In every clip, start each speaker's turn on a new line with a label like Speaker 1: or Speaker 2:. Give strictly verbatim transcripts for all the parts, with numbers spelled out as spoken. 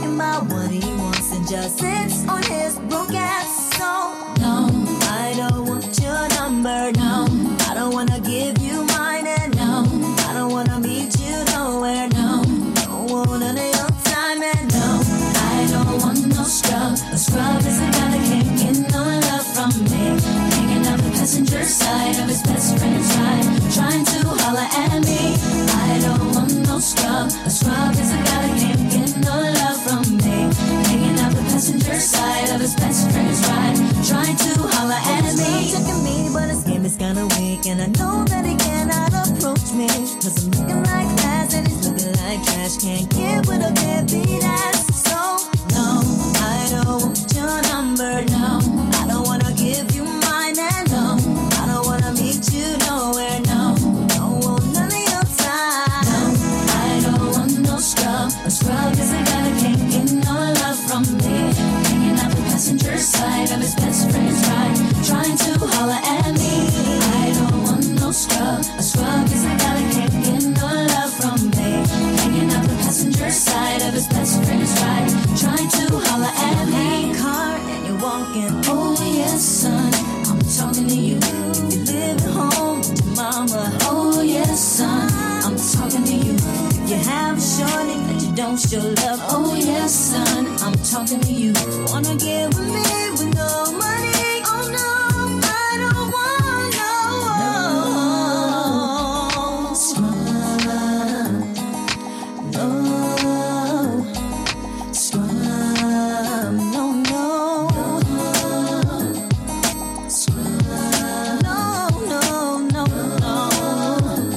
Speaker 1: thinking about what he wants and just sits on his broke ass. So, no, I don't want your number, no. I don't wanna give you mine, and no, I don't wanna meet you nowhere, no. Don't want none of your time, and no, I don't want no scrub. A scrub is a guy that can't get no love from me. Hanging out the passenger side of his best friend's ride, trying to holler at me. I don't want no scrub. A scrub is a guy that can't get no love from me. Hanging out the passenger side of his best friend's ride, trying to holler at me. Checking me, but his game is kinda weak, and I know that he cannot approach me, cause I'm looking like ass and he's looking like trash. Can't get with a deadbeat ass. So, no, I don't want your number, no. I don't wanna give you mine, and no, I don't wanna meet you nowhere, no. Don't want none of your time. No, I don't want no scrub. A scrub is a guy that can't get no love from me. Hanging out the passenger side of his best friend's ride, trying to holler at me. I don't want no scrub. A scrub is a guy that can't get no love from me. Hanging out the passenger side of his best friend's ride, trying to holler at me. Car and you're walking, oh yes son, I'm talking to you. If you live at home with your mama, oh yes son, I'm talking to you. If you have a shorty that you don't show love, oh yes son, I'm talking to you. Wanna get with me with no money? Oh no, I don't want no scrub. No scrub, no, no scrub, no, no, no, no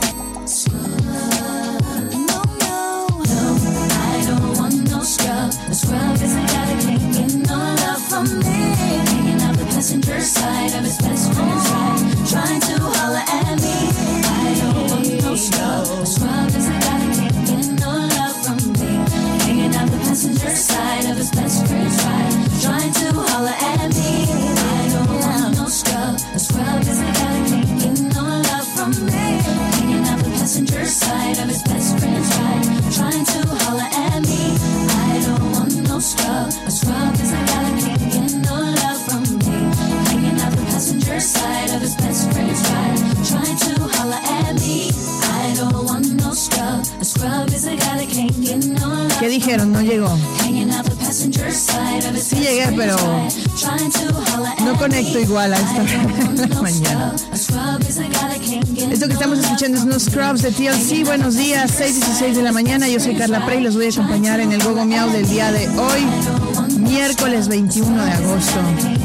Speaker 1: scrub, no, no, no. I don't want no scrub. A scrub is a guy that can't get no love from me. Hanging out the passenger side of his best friend's ride, trying to holler at me. I don't want no scrub. A scrub is a guy that can't get no love from me. Hanging out the passenger side of his best friend's ride, trying to holler at me. I don't want no scrub. A scrub is a guy that can't get no love from me. Hanging out the passenger side of his best friend's ride, trying to holler at me. I don't want no scrub. A scrub is a guy that can't get no love from me. Hanging out the passenger side of his best friend's ride, trying to holler at me. I don't want no scrub. A scrub is a guy that can't get no love.
Speaker 2: ¿Qué dijeron? No llegó.
Speaker 1: Hanging out the passenger side of his
Speaker 2: Sí llegué, pero no conecto igual a esta hora de la mañana. Esto que estamos escuchando es unos Scrubs de T L C. Buenos días, seis dieciséis de la mañana. Yo soy Carla Prey, los voy a acompañar en el Gogo Miau del día de hoy, miércoles veintiuno de agosto.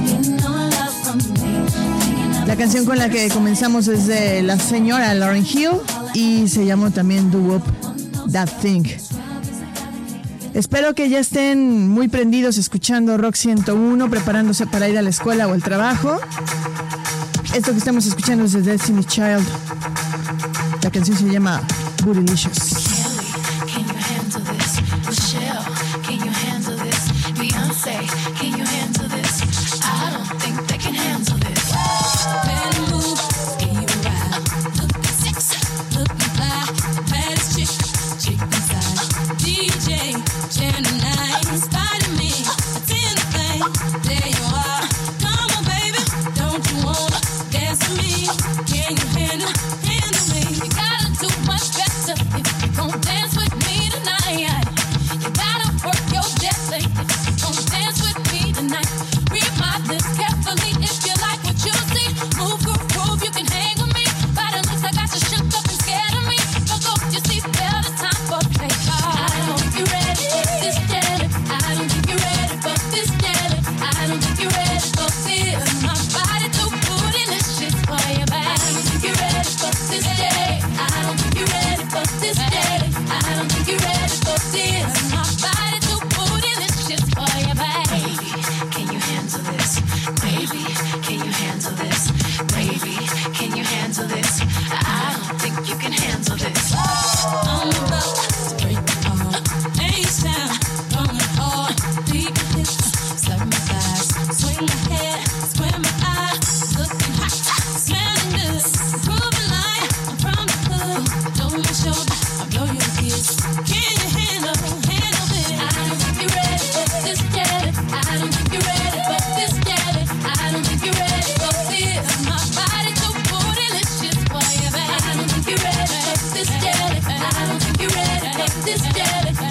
Speaker 2: La canción con la que comenzamos es de la señora Lauryn Hill y se llamó también Do Wop That Thing. Espero que ya estén muy prendidos escuchando Rock ciento uno, preparándose para ir a la escuela o al trabajo. Esto que estamos escuchando es de Destiny Child. La canción se llama Bootylicious.
Speaker 3: Can you handle, handle me? You gotta do much better if you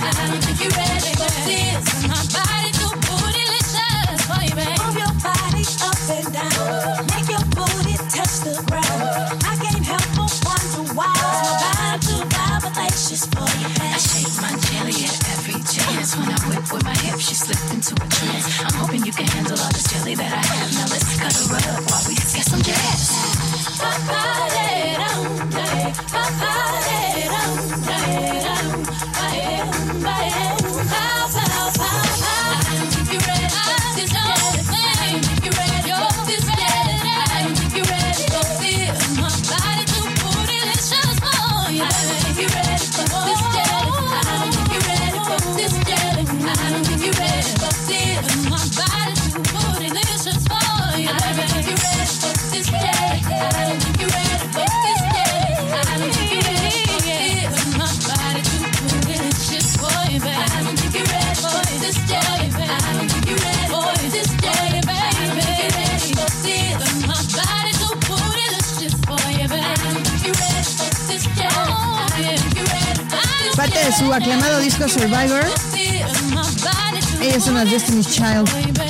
Speaker 1: I don't think you're ready for this. My body too bootylicious for you, baby. Move your body up and down. Make your booty touch the ground. I can't help but wonder why. My vibe too vibalacious for you, baby. I shake my jelly at every chance. When I whip with my hips, she slipped into a trance. I'm hoping you can handle all this jelly that I have. Now let's cut a rub while we get some jazz. Ba-ba-de-dum, ba-ba-de-dum, ba-de-dum, ba-de-dum, ba-de-dum, ba-ba-ba-ba. I don't think you're ready for this jelly thing. I don't think you're ready for this jelly thing. I don't think you're ready for this. My body too bootylicious for you. I don't think you're ready for this jelly. I don't think you're ready for this jelly. I don't think you're ready for this. My body too bootylicious for you. I don't think you're ready for this jelly. I don't think you're ready for this jelly. I don't think you're ready for this. My body too bootylicious for you, baby. I don't think you're ready for this jelly, baby. I don't think you're ready for this jelly, baby. I don't think you're ready for this. My body too bootylicious for you, baby. I don't think you're ready for this jelly. I don't think you're ready for this.
Speaker 2: Parte de su aclamado disco Survivor, ella es una Destiny's Child.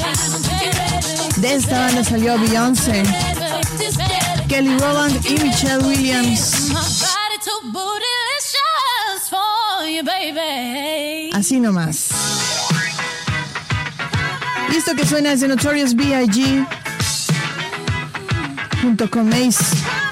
Speaker 2: De esta banda salió Beyoncé, Kelly Rowland y Michelle Williams. Así nomás. Y esto que suena es de Notorious B I G junto con Mace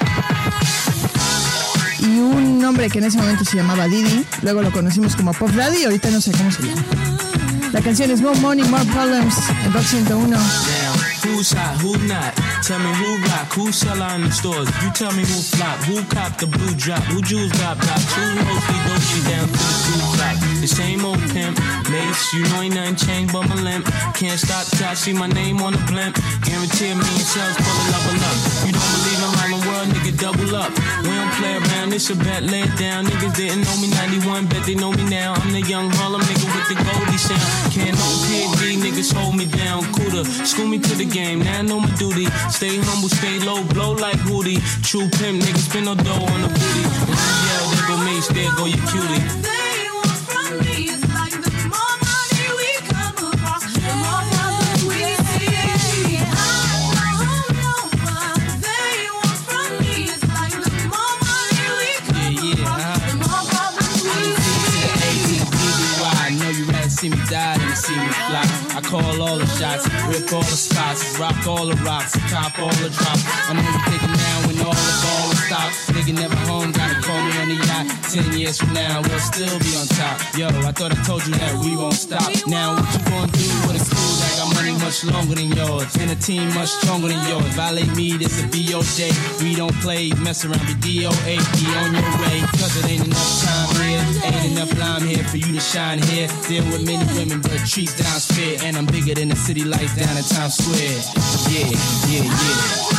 Speaker 2: y un hombre que en ese momento se llamaba Diddy. Luego lo conocimos como Puff Daddy y ahorita no sé cómo se llama. La canción es More Money, More Problems en Rock ciento uno.
Speaker 3: Who's hot, who not? Tell me who rock, who sell out in the stores. You tell me who flop, who cop the blue drop, who jewels got blocks, who mostly Dolce down to the blue flop. The same old pimp, Mace, you know ain't nothing changed but my limp. Can't stop till I see my name on the blimp. Guarantee a million sales, pull a level up. You don't believe in around the world, nigga, double up. We don't play around, it's a bet, lay it down. Niggas didn't know me ninety-one, bet they know me now. I'm the young Harlem nigga with the Goldie sound. Can't no P H D, niggas hold me down. Cooler, school me to the game, now I know my duty. Stay humble, stay low, blow like Hootie. True pimp, niggas spin no dough on the booty. When you yell, there go Mace, there go your cutie. See me die, then see me fly. I call all the shots, rip all the spots, rock all the rocks, cop all the drops. I'm only thinking now when all the ball stops. Nigga never home, gotta call me on the yacht. Ten years from now, we'll still be on top. Yo, I thought I told you that we won't stop. Now what you gonna do with a crew that got money much longer than yours, and a team much stronger than yours? Violate me, this a B O J. We don't play, mess around, be D O A. Be on your way, cause it ain't enough time here. Ain't enough lime here for you to shine here. Deal with many women, but treat down's fair. And I'm bigger than the city lights down in Times Square. Yeah, yeah, yeah.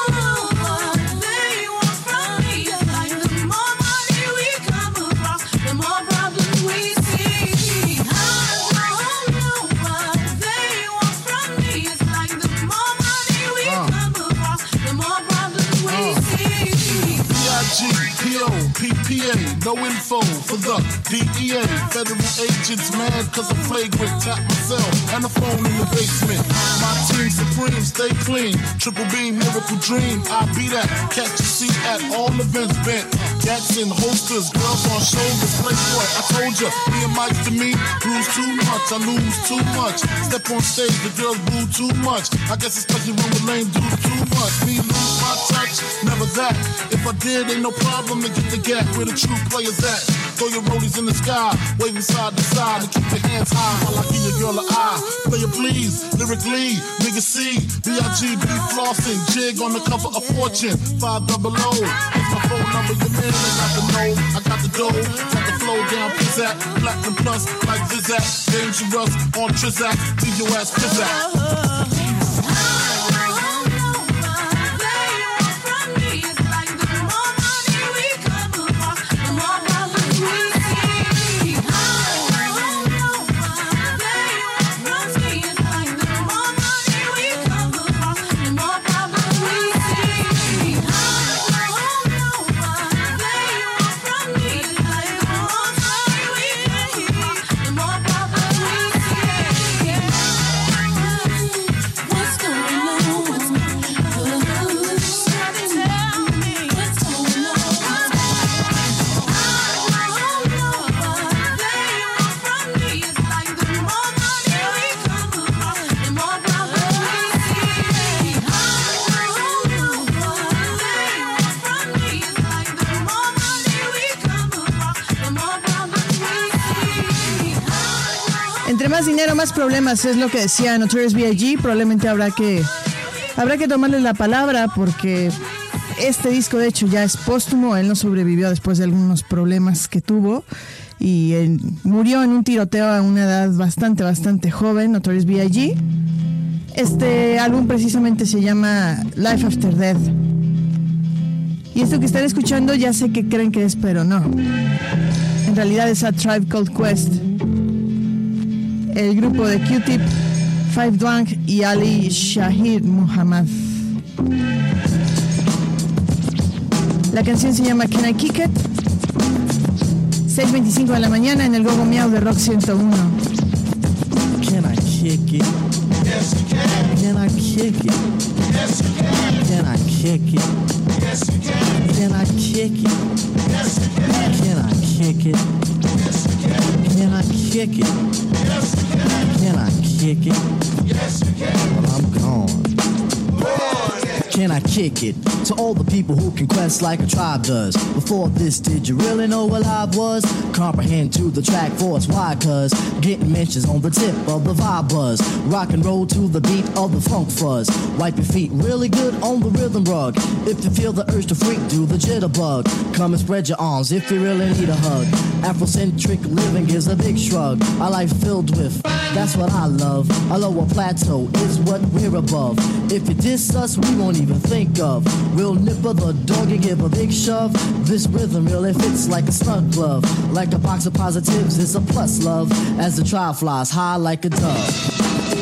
Speaker 4: P P A, no info for the D E A. Federal agents mad cause I'm flagrant. Tap myself and the phone in the basement. My team supreme, stay clean. Triple beam, miracle dream. I be that. Catch a seat at all events bent. Gats in holsters, girls on shoulders. Playboy, I told ya, me and Mike to me. Bruise too much, I lose too much. Step on stage, the girls boo too much. I guess especially when the lame dudes too much. Me lose my touch, never that. If I did, ain't no problem to get the gap where the true players at. Throw your rollies in the sky, waving side to side, and keep your hands high while I give your girl an eye. Play it please, lyrically, nigga C, B I G B flossing, jig on the cover of Fortune, five double O. It's my phone number, your man, I got the know, I got the dough, got the flow down, pizzazz, platinum plus, like Zizak, dangerous on Trizak, leave your ass pizzazz.
Speaker 2: Entre más dinero, más problemas, es lo que decía Notorious B I G Probablemente habrá que habrá que tomarle la palabra porque este disco de hecho ya es póstumo. Él no sobrevivió después de algunos problemas que tuvo y él murió en un tiroteo a una edad bastante, bastante joven, Notorious B I G Este álbum precisamente se llama Life After Death. Y esto que están escuchando ya sé que creen que es, pero no. En realidad es A Tribe Called Quest. El grupo de Q-Tip, Five Dwang y Ali Shahid Muhammad. La canción se llama Can I Kick It? seis veinticinco de la mañana en el Gogo Miau de Rock ciento uno.
Speaker 5: Can I kick it?
Speaker 4: Yes, you can.
Speaker 5: Can I kick it?
Speaker 4: Yes, you can.
Speaker 5: Can I kick it?
Speaker 4: Yes, you can.
Speaker 5: Can I kick it?
Speaker 4: Yes, you can.
Speaker 5: Can I kick it?
Speaker 4: Yes, you can.
Speaker 5: Can I kick it?
Speaker 4: Yes, you can.
Speaker 5: Can I kick it?
Speaker 4: Yes, you can.
Speaker 5: Well, I'm gone.
Speaker 4: Go on, then.
Speaker 5: Can I kick it? To all the people who can quest like a tribe does. Before this, did you really know what live was? Comprehend to the track force, why? Cause getting mentions on the tip of the vibe buzz. Rock and roll to the beat of the funk fuzz. Wipe your feet really good on the rhythm rug. If you feel the urge to freak, do the jitterbug. Come and spread your arms if you really need a hug. Afrocentric living is a big shrug. Our life filled with, that's what I love. A lower plateau is what we're above. If you diss us, we won't even think of. We'll nipper the dog and give a big shove. This rhythm really fits like a snug glove. Like a box of positives, it's a plus love. As the trial flies high like a dove.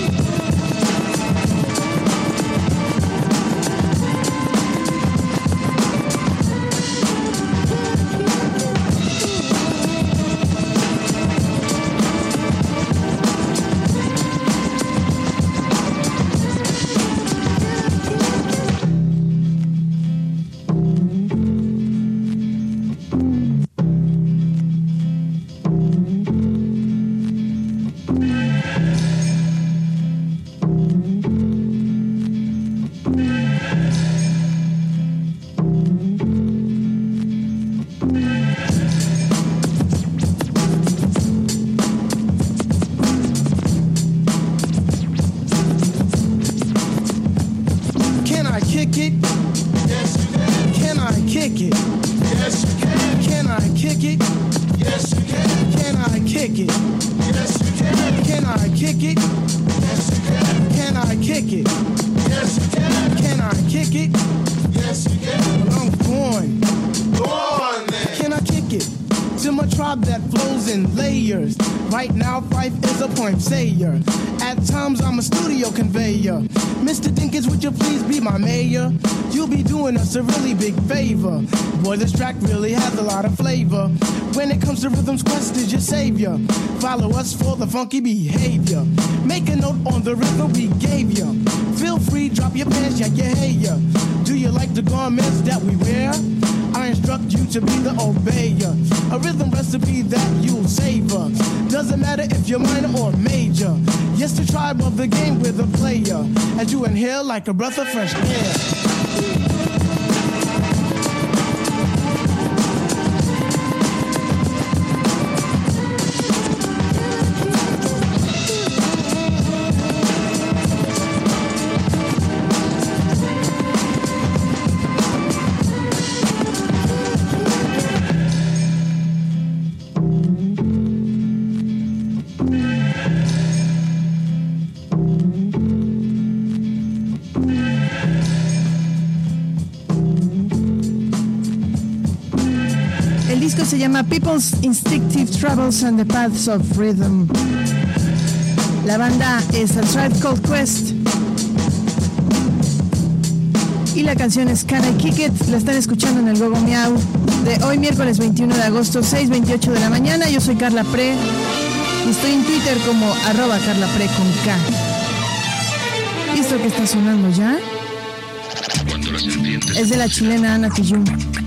Speaker 6: A really big favor. Boy, this track really has a lot of flavor. When it comes to rhythms, Quest is your savior. Follow us for the funky behavior. Make a note on the rhythm we gave you. Feel free, drop your pants, yeah, yeah, hey, yeah. Do you like the garments that we wear? I instruct you to be the obeyer. A rhythm recipe that you'll savor. Doesn't matter if you're minor or major. Yes, the tribe of the game with a player. As you inhale like a breath of fresh air.
Speaker 2: Se llama People's Instinctive Travels and the Paths of Rhythm. La banda es A Tribe Called Quest y la canción es Can I Kick It. La están escuchando en el Gogo Miau de hoy miércoles veintiuno de agosto, seis veintiocho de la mañana. Yo soy Carla Pre y estoy en Twitter como arroba Carla Pre con K. ¿Y esto que está sonando ya? Es de la chilena Ana Tijoux.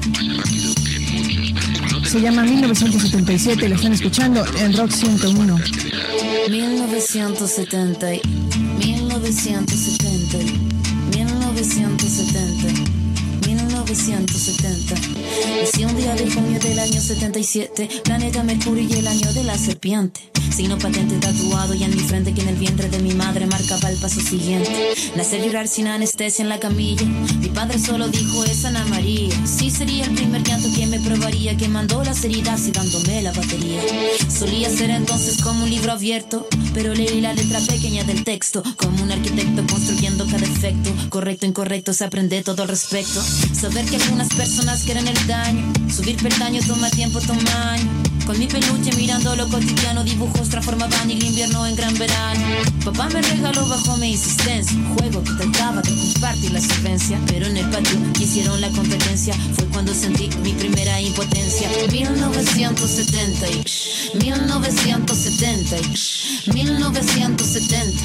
Speaker 2: Se llama mil novecientos setenta y siete y lo están escuchando en Rock ciento uno.
Speaker 7: mil novecientos setenta, mil novecientos setenta, mil novecientos setenta, mil novecientos setenta. novecientos setenta. Nací un día de junio del año setenta y siete, planeta Mercurio y el año de la serpiente. Signo patente tatuado y en mi frente que en el vientre de mi madre marcaba el paso siguiente. Nacer, llorar sin anestesia en la camilla. Mi padre solo dijo es Ana María. Sí, sería el primer llanto que me probaría, que mandó las heridas y dándome la batería. Solía ser entonces como un libro abierto, pero leí la letra pequeña del texto, como un arquitecto construyendo cada efecto. Correcto, incorrecto, se aprende todo al respecto. Saber que algunas personas quieren el daño, subir peldaño toma tiempo, toma año. Con mi peluche mirando lo cotidiano, dibujos transformaban el invierno en gran verano. Papá me regaló bajo mi insistencia un juego que trataba de compartir la solvencia, pero en el patio hicieron la competencia. Fue cuando sentí mi primera impotencia. mil novecientos setenta y mil novecientos setenta y mil novecientos setenta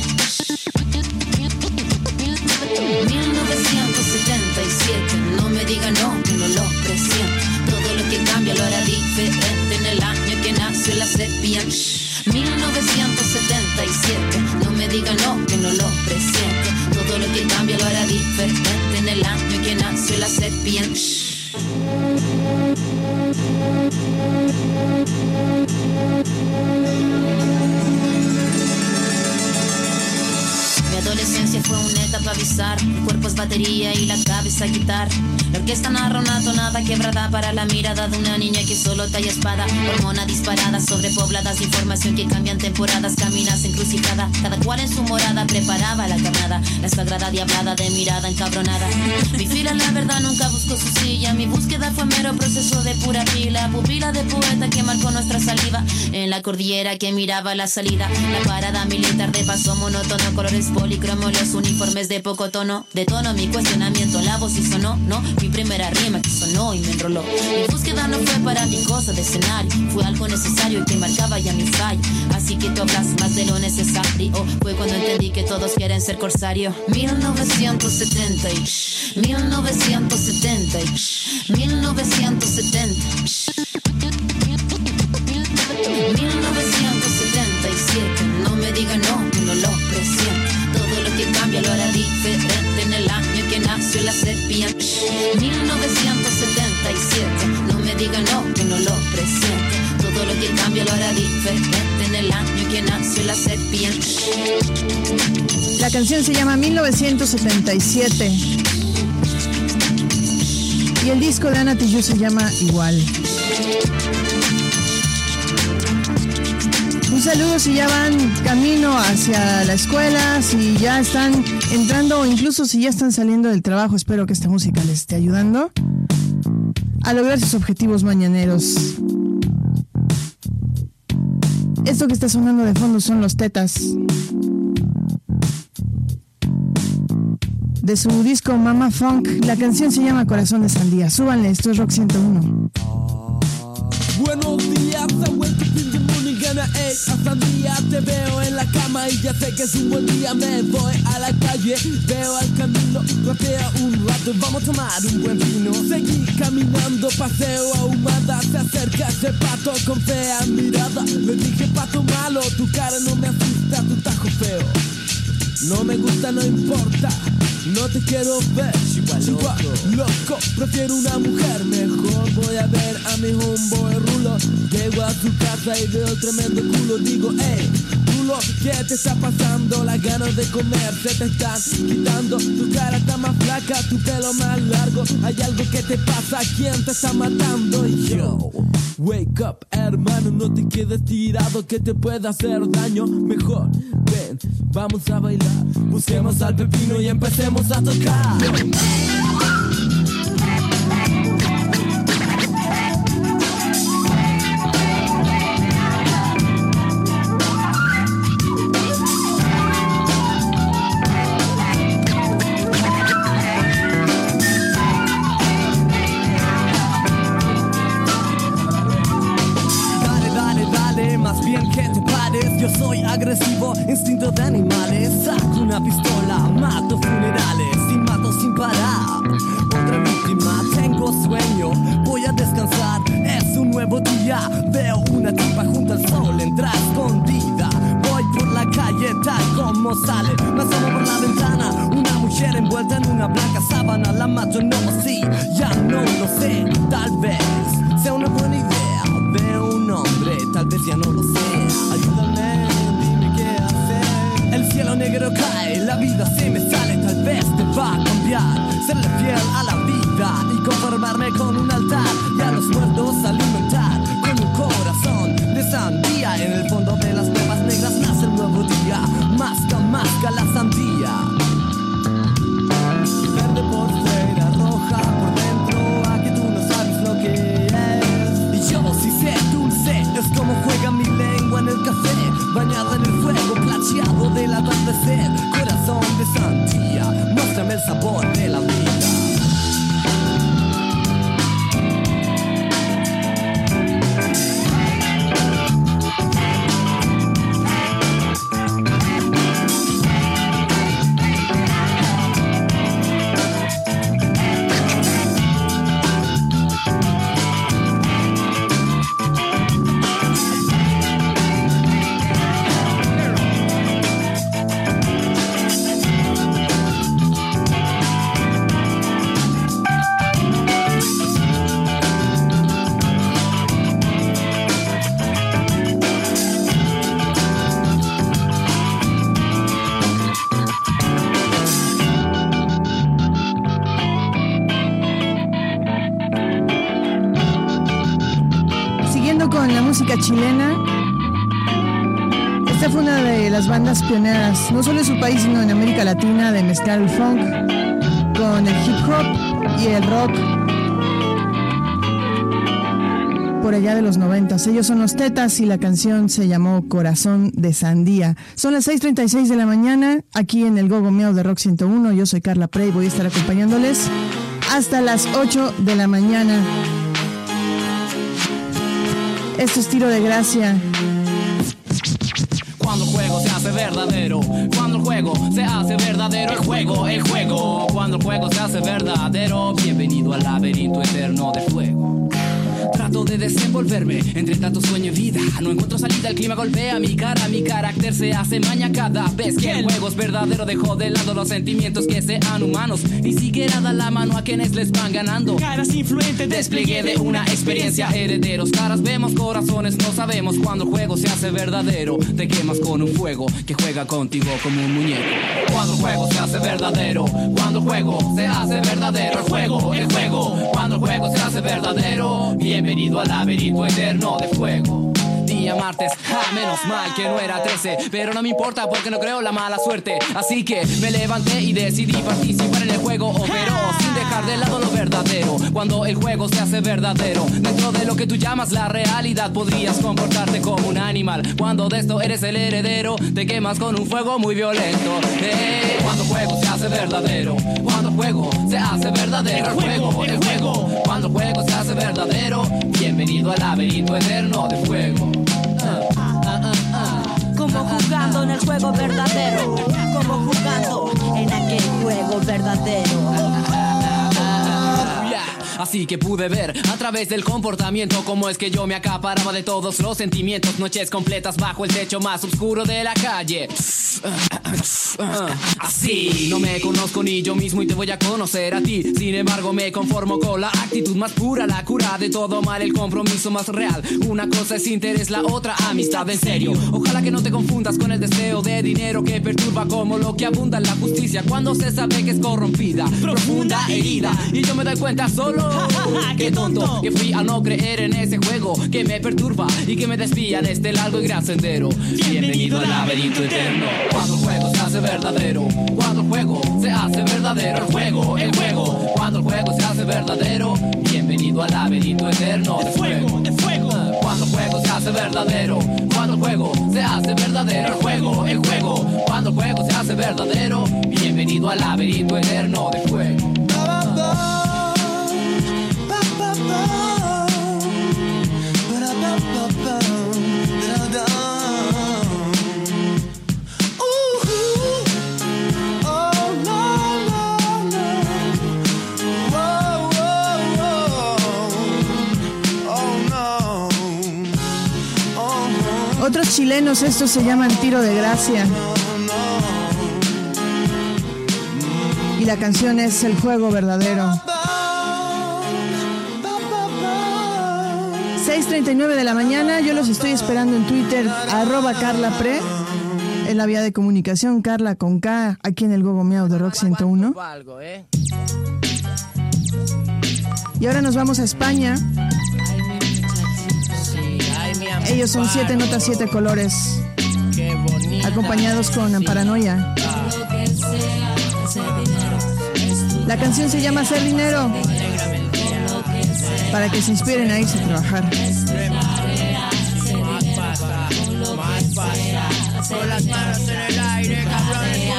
Speaker 7: mil novecientos setenta y siete. No me diga no, que no lo presiento. Todo lo que cambia lo hará diferente en el año que nació la sepia. mil novecientos setenta y siete. No me diga no, que no lo presiento. Todo lo que cambia lo hará diferente en el año que nació la sepia. Mi adolescencia fue una etapa bizarra. El cuerpo es batería y la cabeza guitarra. La orquesta narra una tonada quebrada para la mirada de una niña que solo talla espada. Hormona disparada, sobrepobladas de información que cambian temporadas. Caminas encrucijada, cada cual en su morada preparaba la carnada. La sagrada diablada de mirada encabronada. Mi fila la verdad nunca buscó su silla. Mi búsqueda fue mero proceso de pura pila. Pupila de poeta que marcó nuestra saliva. En la cordillera que miraba la salida. La parada militar de paso monótono. Colores policromos, los uniformes de poco tono. De tono mi cuestionamiento, la voz y sonó, no. Mi primera rima que sonó y me enroló. Mi búsqueda no fue para mi cosa de escenario. Fue algo necesario que marcaba ya mi fallo. Así que tú hablas más de lo necesario. Fue cuando entendí que todos quieren ser corsario. mil novecientos setenta y mil novecientos setenta y mil novecientos setenta mil novecientos setenta y siete. No me diga no, que no lo presiento. Todo lo que cambia lo hará diferente en el año que nació la sepia. mil novecientos setenta y siete. No me diga no, que no lo presiento. Todo lo que cambia lo hará diferente en el año que nació la sepia.
Speaker 2: La canción se llama mil novecientos setenta y siete y el disco de Ana Tijoux se llama igual. Un saludo si ya van camino hacia la escuela, si ya están entrando o incluso si ya están saliendo del trabajo. Espero que esta música les esté ayudando a lograr sus objetivos mañaneros. Esto que está sonando de fondo son Los Tetas, de su disco Mama Funk. La canción se llama Corazón de Sandía. Súbanle, esto es Rock ciento uno.
Speaker 8: Buenos días, I wake up in the morning and I ate a sandía. Te veo en la cama y ya sé que es un buen día. Me voy a la calle, veo al camino, rapea un rato, vamos a tomar un buen vino. Seguí caminando, paseo ahumada. Se acerca ese pato con fea mirada. Le dije, pato malo, tu cara no me asusta, tu tajo feo. No me gusta, no importa, no te quiero ver. Chihuahua loco. loco, prefiero una mujer mejor. Voy a ver a mi homeboy Rulo. Llego a su casa y veo tremendo culo. Digo, hey, Rulo, ¿qué te está pasando? Las ganas de comer se te están quitando. Tu cara está más flaca, tu pelo más largo. Hay algo que te pasa, ¿quién te está matando? Yo, wake up, hermano, no te quedes tirado, que te puede hacer daño. Mejor, ven, vamos a bailar. Busquemos al pepino y empecemos a tocar. Más bien que te pares, yo soy agresivo, instinto de animales. Saco una pistola, mato funerales y mato sin parar. Otra víctima, tengo sueño, voy a descansar. Es un nuevo día, veo una tipa junto al sol, entra escondida. Voy por la calle tal como sale, me asomo por la ventana, una mujer envuelta en un una blanca sábana la macho no sí, ya no lo sé, tal vez sea una buena idea de un hombre, tal vez ya no lo sé. Ayúdame, dime qué hacer. El cielo negro cae, la vida se me sale, tal vez te va a cambiar. Serle fiel a la vida y conformarme con un altar y a los muertos alimentar con un corazón de sandía. En el fondo de las cuevas negras nace el nuevo día. Masca, masca la sandía. Verde por fuera, roja por dentro. Aquí tú no sabes lo que es. Y yo sí sé, dulce, es como juega mi lengua en el café. Bañada en el fuego, plateado del atardecer. Corazón de sandía, muéstrame el sabor de la vida.
Speaker 2: Chilena. Esta fue una de las bandas pioneras, no solo en su país, sino en América Latina, de mezclar el funk con el hip hop y el rock por allá de los noventas. Ellos son Los Tetas y la canción se llamó Corazón de Sandía. Son las seis treinta y seis de la mañana, aquí en el Gogo Miau de Rock ciento uno. Yo soy Carla Prey, voy a estar acompañándoles hasta las ocho de la mañana. Esto es Tiro de Gracia.
Speaker 9: Cuando el juego se hace verdadero, cuando el juego se hace verdadero, el juego, el juego, cuando el juego se hace verdadero, bienvenido al laberinto eterno de fuego. Trato de desenvolverme entre tanto sueño y vida. No encuentro salida, el clima golpea mi cara. Mi carácter se hace maña cada vez que el juego es verdadero. Dejo de lado los sentimientos que sean humanos. Ni siquiera da la mano a quienes les van ganando. Caras influentes, despliegue de una experiencia. Herederos, caras vemos, corazones no sabemos. Cuando el juego se hace verdadero, te quemas con un fuego que juega contigo como un muñeco. Cuando el juego se hace verdadero, cuando el juego se hace verdadero, el juego, el juego, cuando el juego se hace verdadero, bienvenido al laberinto eterno de fuego. Día martes, ah, menos mal que no era trece, pero no me importa porque no creo la mala suerte. Así que me levanté y decidí participar en el juego, pero sin dejar de lado lo verdadero. Cuando el juego se hace verdadero, dentro de lo que tú llamas la realidad, podrías comportarte como un animal. Cuando de esto eres el heredero, te quemas con un fuego muy violento. eh, Cuando el juego se hace verdadero, cuando el juego se hace verdadero, el juego, el juego, cuando el juego se hace verdadero, bienvenido al laberinto eterno de fuego.
Speaker 1: Como jugando en el juego verdadero, como jugando en aquel juego verdadero.
Speaker 9: Así que pude ver a través del comportamiento cómo es que yo me acaparaba de todos los sentimientos. Noches completas bajo el techo más oscuro de la calle. Así no me conozco ni yo mismo y te voy a conocer a ti. Sin embargo me conformo con la actitud más pura, la cura de todo mal, el compromiso más real. Una cosa es interés, la otra amistad en serio. Ojalá que no te confundas con el deseo de dinero que perturba como lo que abunda en la justicia cuando se sabe que es corrompida, profunda herida. Y yo me doy cuenta solo, qué tonto que fui al no creer en ese juego que me perturba y que me desvía de este largo y gran sendero. Bienvenido al laberinto eterno. Cuando el juego se hace verdadero, cuando el juego se hace verdadero, el juego, el juego, cuando el juego se hace verdadero, bienvenido al laberinto eterno de fuego, de fuego. Cuando el juego se hace verdadero, cuando el juego se hace verdadero, el juego, el juego, cuando el juego se hace verdadero, bienvenido al laberinto eterno de fuego.
Speaker 2: Otros chilenos, estos se llaman Tiro de Gracia. Y la canción es El Juego Verdadero. seis treinta y nueve de la mañana, yo los estoy esperando en Twitter, arroba Carla Pre, en la vía de comunicación, Carla con K, aquí en el Gogo Miau de Rock ciento uno. Y ahora nos vamos a España. Ellos son Siete Notas, Siete Colores, acompañados con Paranoia. La canción se llama Hacer Dinero, para que se inspiren a irse a trabajar.
Speaker 10: Más pasta, con las manos en el aire, cabrones,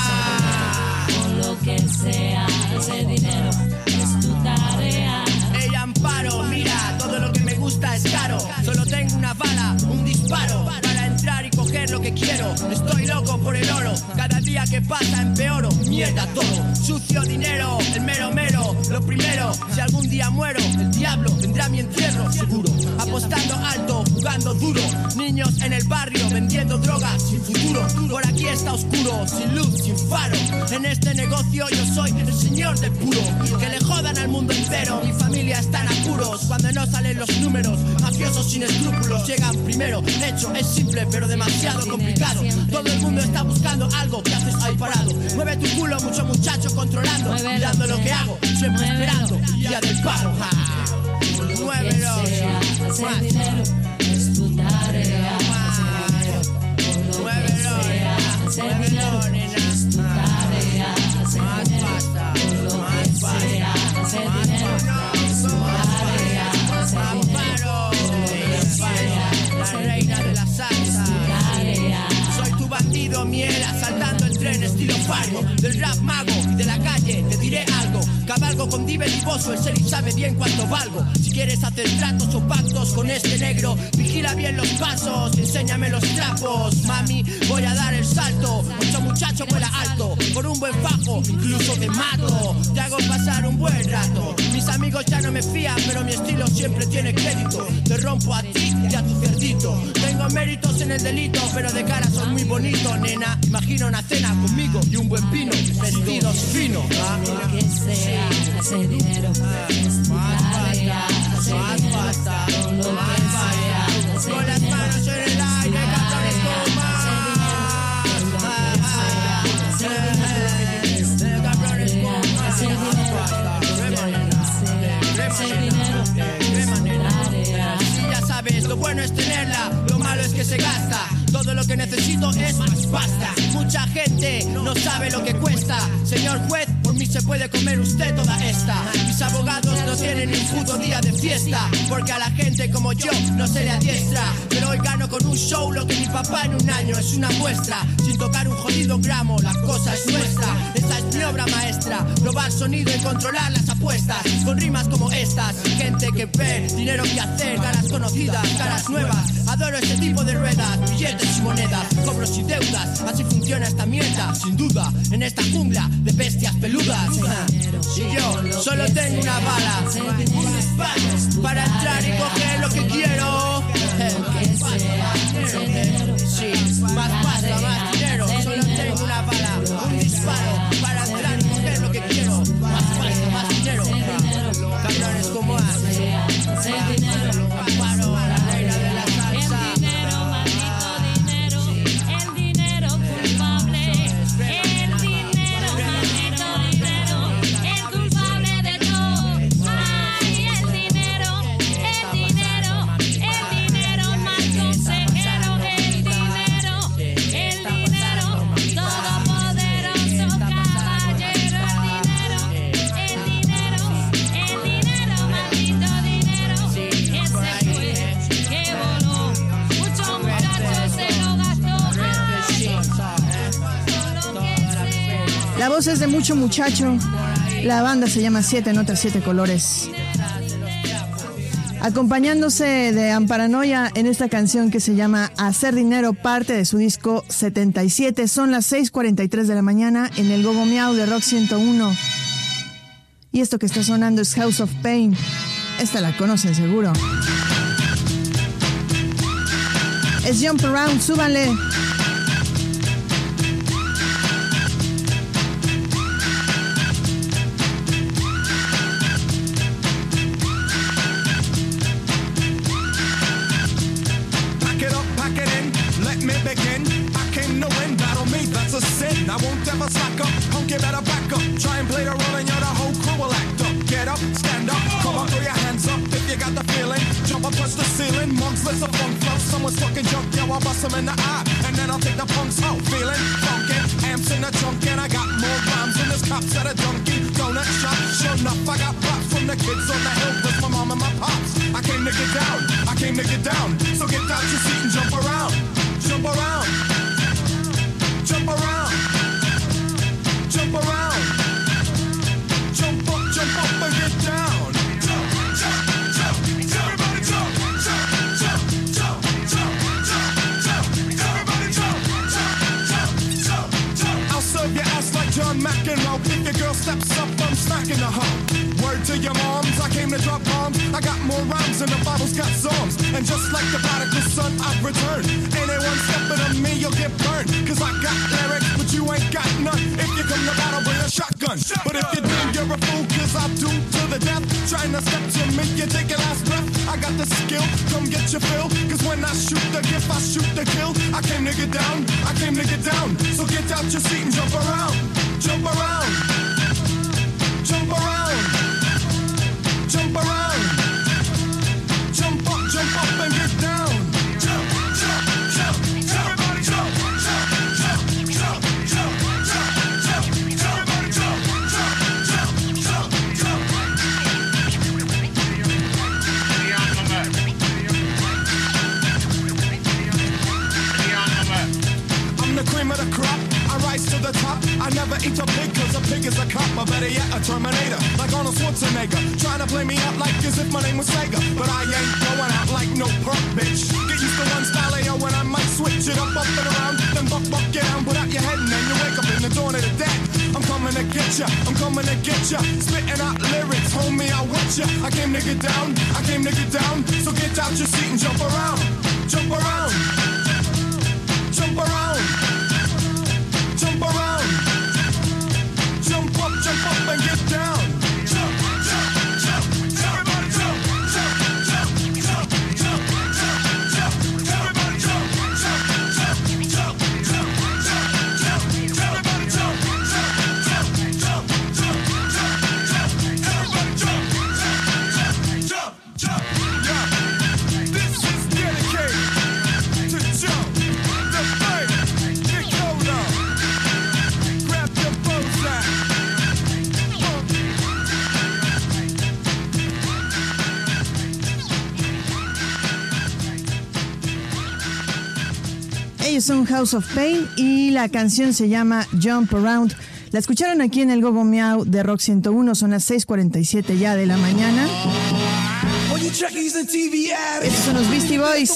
Speaker 10: con lo que sea, hacer dinero es tu tarea. Ey, Amparo, mira, todo lo que me gusta es caro. Solo tengo una bala, un disparo, para entrar y coger lo que quiero. Estoy loco por el oro, cada día que pasa empeoro. Mierda todo, sucio dinero, el mero mero. Lo primero, si algún día muero, el diablo vendrá a mi entierro, seguro. Apostando alto, jugando duro. Niños en el barrio vendiendo drogas sin futuro. Por aquí está oscuro, sin luz, sin faro. En este negocio yo soy el señor del puro. Que le jodan al mundo entero, mi familia está en apuros. Cuando no salen los números, mafiosos sin escrúpulos llegan primero. Hecho es simple pero demasiado complicado. Todo el mundo está buscando algo, que haces ahí parado? Mueve tu culo, mucho muchacho controlando, mirando lo que hago, siempre esperando día del pago. Muévelo, hacer dinero es tu tarea. Muévelo, hacer dinero es tu tarea. Más pasta, más pasta, hacer dinero es tu tarea. Amparo, la reina de la salsa. Soy tu bandido, miel, asaltando el tren estilo Fargo. Del rap mago y de la calle te diré algo. Cabalgo con Divel y Bozo, el Seri sabe bien cuánto valgo. Si quieres hacer tratos o pactos con este negro, vigila bien los pasos, enséñame los trapos. Mami, voy a dar el salto, mucho muchacho vuela alto. Por un buen fajo, incluso te mato. Te hago pasar un buen rato. Mis amigos ya no me fían, pero mi estilo siempre tiene crédito. Te rompo a ti y a tu cerdito. Tengo méritos en el delito, pero de cara soy muy bonito, nena. Imagina una cena conmigo y un buen pino, vestidos finos. ¿Ah?
Speaker 1: Que sea, hacer dinero es tu tarea.
Speaker 10: Más pasta, más pasta, con las manos en el aire, cabrones, con más. Cabrones, con más. Si ya sabes, lo bueno es tenerla, lo malo es que se gasta. Todo lo que necesito es más pasta. Mucha gente no sabe lo que cuesta. Señor juez, por mí se puede comer usted toda esta. Mis abogados no tienen ni un puto día de fiesta, porque a la gente como yo no se le adiestra. Pero hoy gano con un show lo que mi papá en un año, es una muestra. Sin tocar un jodido gramo, la cosa es nuestra. Esta es mi obra maestra, probar sonido y controlar las apuestas. Con rimas como estas, gente que ve dinero que hacer, caras conocidas, caras nuevas. Adoro este tipo de ruedas, billetes y monedas, cobros y deudas. Así funciona esta mierda, sin duda, en esta jungla de bestias peludas. Y yo solo tengo una bala, un disparo para entrar y coger lo que quiero. Sí, más pasta, más dinero. Solo tengo una bala, un disparo para entrar y coger lo que quiero. Más pasta, más dinero. Cabrones como hace. Amparo, la reina de la salsa.
Speaker 1: El dinero, maldito dinero, el dinero culpable. El dinero, maldito dinero, el culpable de todo. Ay, el dinero, el dinero, el dinero, mal consejero. El dinero, el dinero, todopoderoso caballero. El dinero, el dinero, el dinero, maldito dinero. Ese fue que voló, mucho muchacho se lo gastó. Ay, solo que sea.
Speaker 2: La voz es de Mucho Muchacho. La banda se llama Siete Notas, Siete Colores. Acompañándose de Amparanoia en esta canción que se llama Hacer Dinero, parte de su disco setenta y siete. Son las seis cuarenta y tres de la mañana en el Gogo Miau de Rock ciento uno. Y esto que está sonando es House of Pain. Esta la conocen seguro. Es Jump Around, súbanle.
Speaker 11: never slack up. Punk, you better back up. Try and play the role and you're the whole crew will act up. Get up, stand up, come on, throw your hands up if you got the feeling. Jump up, touch the ceiling, monks, let's a funk flow. Someone's fucking junk, yo, I'll bust them in the eye. And then I'll take the punks out, feeling funky. Amps in the trunk and I got more rhymes than this cops at a junkie. Donut shop, sure enough, I got props from the kids on the hill. Plus my mom and my pops. I came to get down, I came to get down. So get out your seat and jump around. Jump around. Jump around. Jump around. Jump up, jump up and get down. Jump, jump, jump. Everybody jump. Jump, jump, jump, jump, jump, jump. Everybody jump. Jump, jump, jump, jump. I'll serve your ass like John McEnroe. If your girl steps up, I'm smacking the hoe. Word to your moms, I came to drop bombs. I got more rhymes than the Bible's got psalms. And just like the prodigal son, I've returned. Anyone stepping on me, you'll get burned. Cause I got lyrics, but you ain't got none. If you come to battle, bring a shotgun. shotgun. But if you do, you're a fool, cause I'll do to the death. Trying to step to me, you take your last breath. I got the skill, come get your fill. Cause when I shoot the gift, I shoot the kill. I came to get down, I came to get down. So get out your seat and jump around. Jump around. Jump around. Jump around. Jump up, jump up and get down. Jump, jump, jump. Everybody jump. Jump, jump, jump, jump, jump, jump. Everybody jump. Jump, jump, jump, jump. I'm the cream of the crop. I rise to the top. I never eat a pig cause a pig is a cop. Or better yet, a Terminator. Like Arnold Schwarzenegger. Trying to play me out like as if my name was Sega. But I ain't going out like no perk, bitch. Get used to one style A O when I might switch it up, up and around. Then buck, buck, get down, put out your head and then you wake up in the dawn of the dead. I'm coming to get ya, I'm coming to get ya. Spitting out lyrics, homie, I want ya. I came to get down, I came to get down. So get out your seat and jump around. Jump around. Jump around. Jump around. Jump up, jump up and get down. Jump, jump, jump. Everybody jump. Jump, jump, jump, jump, jump, jump. Everybody jump. Jump, jump, jump, jump, jump, jump. Everybody jump. Jump, jump, jump, jump, jump, jump. Everybody jump. Jump, jump, jump. Yeah. This is dedicated to jump. The thing. Get going on. Grab your bullseye.
Speaker 2: Ellos son House of Pain y la canción se llama Jump Around. La escucharon aquí en el Gogo Miau de Rock ciento uno, son las seis cuarenta y siete ya de la mañana. Estos son los Beastie Boys.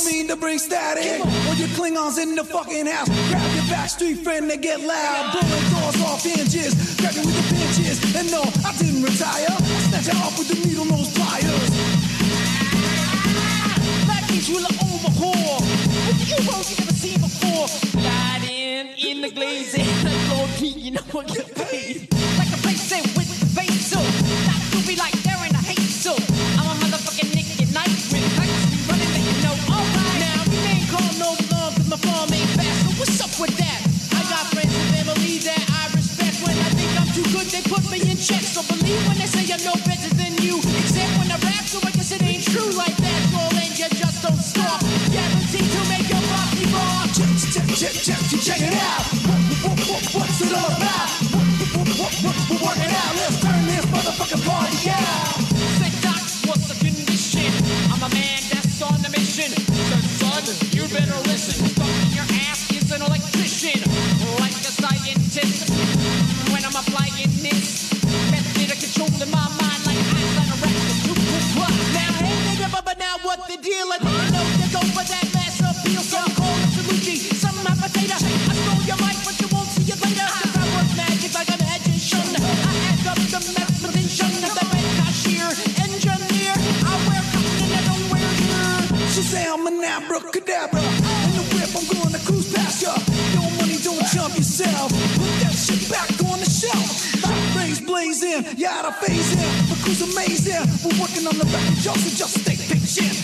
Speaker 12: Sliding in the glaze and like Lord Pete, you know I get paid. Like a bass with the bass, so not to be like Darren, I hate so. I'm a motherfucking Nick at night with pipes running, let you know. Alright, now you ain't call no love cause my farm ain't fast, so what's up with that? I got friends and family that I respect. When I think I'm too good, they put me in check. So believe when they say I'm no better than you, except when I rap, so I guess it ain't true like that. Well, then you just don't stop. Guaranteed to make your body rock. Check, check, check, check, check it out. What, what, what, what's it all about? What, what, what, what, we're working out. Let's turn this motherfucking party out. Say, Doc, what's the condition? I'm a man that's on a mission. So, son, you better listen. Fucking your ass is an electrician, like a scientist. When I'm applying this method of controlling my mind, like Einstein or Raptor. Now, hey, nigga, but now what the deal? I didn't know you go for that mass appeal, so I'm calling Salucci. Some potato. I stole your mic, but you won't see it later. Cause I work magic like a magician. I add up the mathematician, the red cashier, engineer. I wear cotton and I don't wear gear.
Speaker 13: She say I'm an abracadabra. In the whip, I'm gonna cruise past ya. No money, don't jump yourself. Put that shit back on the shelf. Light rays blazing, yeah, I phase in. The crew's amazing. We're working on the record, y'all, so just stay patient.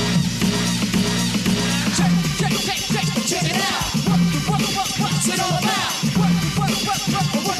Speaker 12: Check, check, check, check, check it out. What, what, what, what's it all about? What, what, what, what, what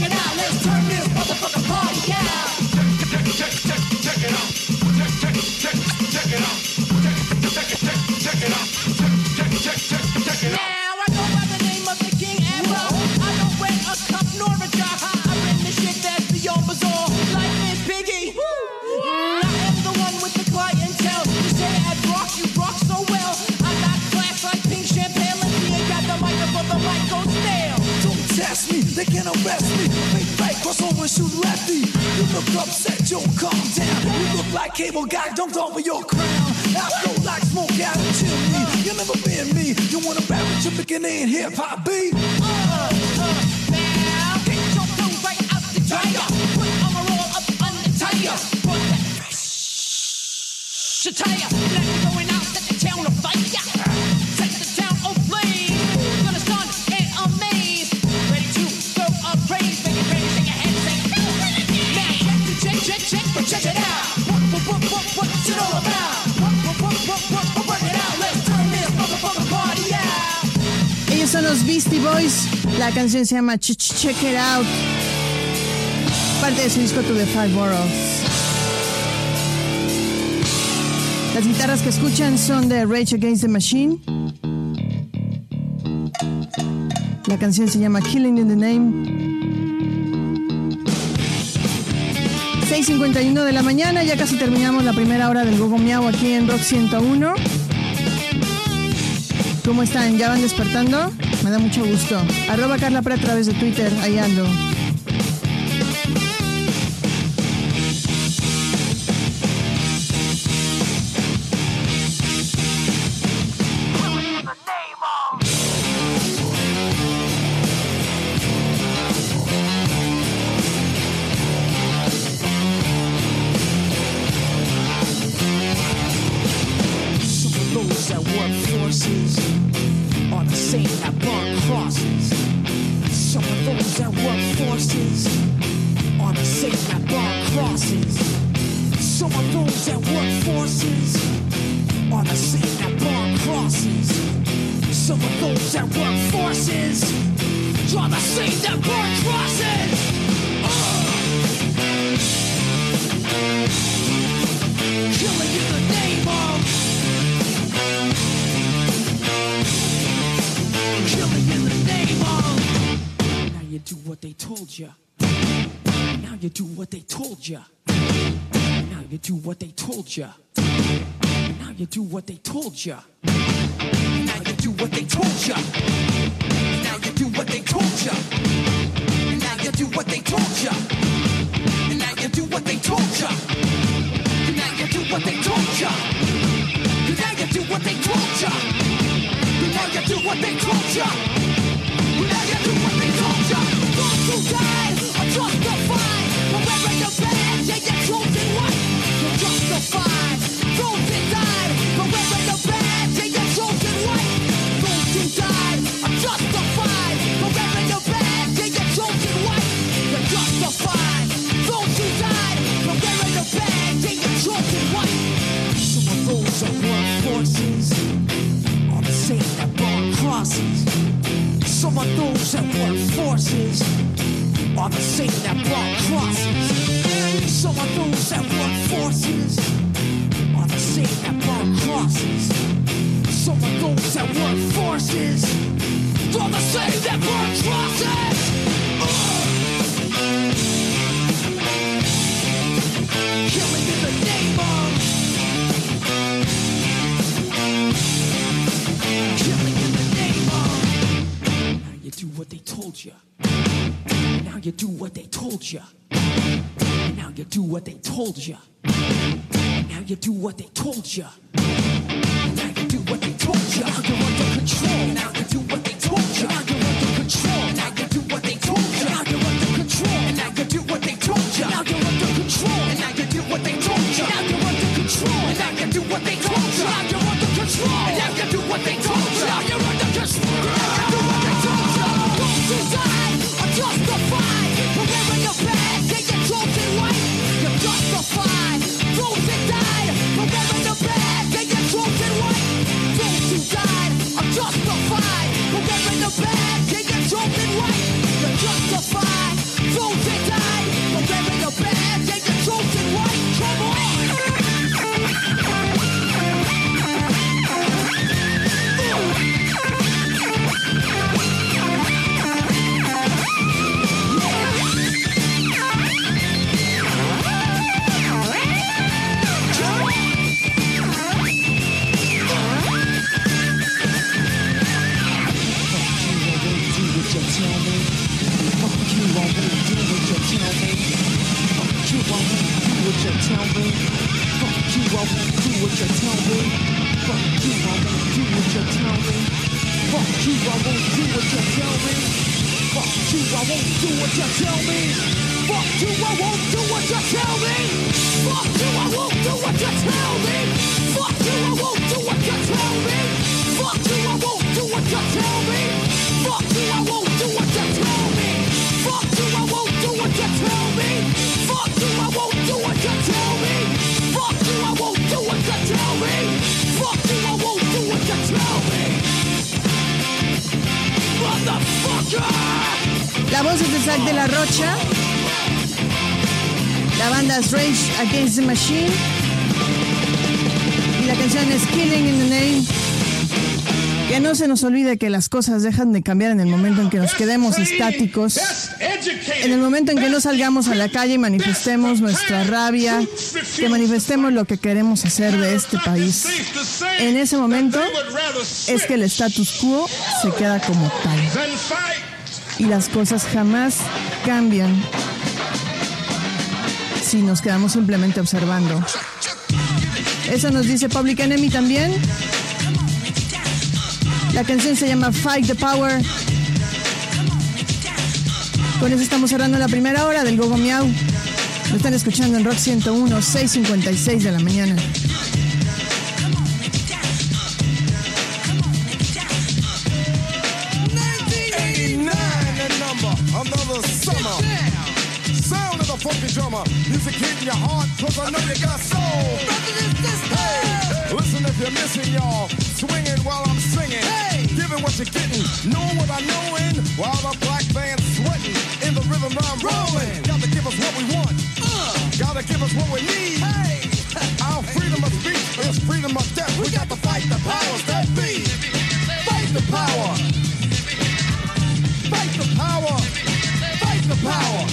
Speaker 13: past me, they can't arrest me. Big fake, cross over and shoot lefty. You look upset, yo, calm down. You look like cable guy dumped over your crown. I flow like smoke out of chimney. You'll never be me. You wanna rap with your beginning in hip hop beat? Uh, uh, now get your clothes right out the dryer. Put on a roll up on the tire. Put that fresh attire. Let me going out, set the town on fire. Set the town ablaze. Gonna stun and amaze. Ready to go a craze. Make it ready, shake your head, say now check, check, check, check, check it out. What, what, what, what, what's it all about? What, what, what, what, what, work it out. Let's turn this motherfucker party out.
Speaker 2: Ellos son los Beastie Boys. La canción se llama Ch -ch Check It Out. Parte de su disco To The Five Boroughs. Las guitarras que escuchan son de Rage Against the Machine. La canción se llama Killing in the Name. seis cincuenta y uno de la mañana, ya casi terminamos la primera hora del Gogo Miau aquí en Rock ciento uno. ¿Cómo están? ¿Ya van despertando? Me da mucho gusto. Arroba Carla Prat a través de Twitter, ahí ando.
Speaker 13: Ya. Now you do what they told ya. Now you do what they told ya. Now you do what they told ya. Now you do what they told ya. Now you do what they told ya. Now you do what they told ya. Now you do what they told ya. Now you do what they told ya. Now you do what they told ya. Those who died are justified for wearing your badge and your chosen white. You're justified. Those that died for wearing your badge and your chosen white. Those who died are justified for wearing your badge and your chosen white. You're justified. Those who died for wearing your badge and your chosen white. Some of those are work forces on the same that burn crosses. Some of those that work forces are the same that burn crosses. Some of those that work forces are the same that burn crosses. Some of those that work forces are the same that burn crosses. Uh! Killing in the name of. Killing in the name of. Now you do what they told you. Now you do what they told you. Now you do what they told you. Now you do what they told you. Now you do what they told you. Now you're under control. Now you do what they told you. Now you're under control. Now you do what they told you. Now you're under control. And now you do what they told you. Now you're under control. And now you do what they told you. Now you're under control. And now you do what they told you. Now you're under control. And now you do what they told you. Now you're under control. Now you do what they told you. Those who died are justified for wearing your badge and your chosen white. You're justified. Those that died for wearing your badge and your chosen white. Those who died are justified for wearing your badge and your chosen white. You're justified. Those that died for wearing your badge and your chosen white. Come on. you, I won't do what you tell me. Fuck you, I won't do what you tell me. Fuck you, I won't do what you tell me. Fuck you, I won't do what you tell me. Fuck you, I won't do what you tell me. Fuck you, I won't do what you tell me. Fuck you, I won't do what you tell me. Fuck you, I won't do what you tell me. Fuck you, I won't do what you tell me. Fuck you, I won't do what you tell me. Fuck you, I won't do what you tell me. Fuck you, I won't do what you tell me. Fuck you, I won't do what you tell me. Fuck you, I won't do what you tell me. Fuck you, I won't do what you tell me. Motherfucker!
Speaker 2: La voz es de Zack de la Rocha. La banda es Rage Against the Machine. Y la canción es Killing in the Name. Que no se nos olvide que las cosas dejan de cambiar en el momento en que nos quedemos estáticos, en el momento en que no salgamos a la calle y manifestemos nuestra rabia, que manifestemos lo que queremos hacer de este país. En ese momento es que el status quo se queda como tal. Y las cosas jamás cambian si nos quedamos simplemente observando. Eso nos dice Public Enemy también. La canción se llama Fight the Power. Con eso estamos cerrando la primera hora del Gogo Miau. Lo están escuchando en Rock ciento uno, seis cincuenta y seis de la mañana.
Speaker 11: Funky drummer, music hitting your heart, cause I know you got soul. Hey, listen if you're missing, y'all. Swinging while I'm singing. Hey, giving what you're getting, knowing what I'm knowing. While the black band's sweating, in the rhythm I'm rolling. Gotta give us what we want. Uh, gotta give us what we need. Hey, our freedom of speech is freedom of death. We got to fight the powers that be. Fight the power. Fight the power. Fight the power.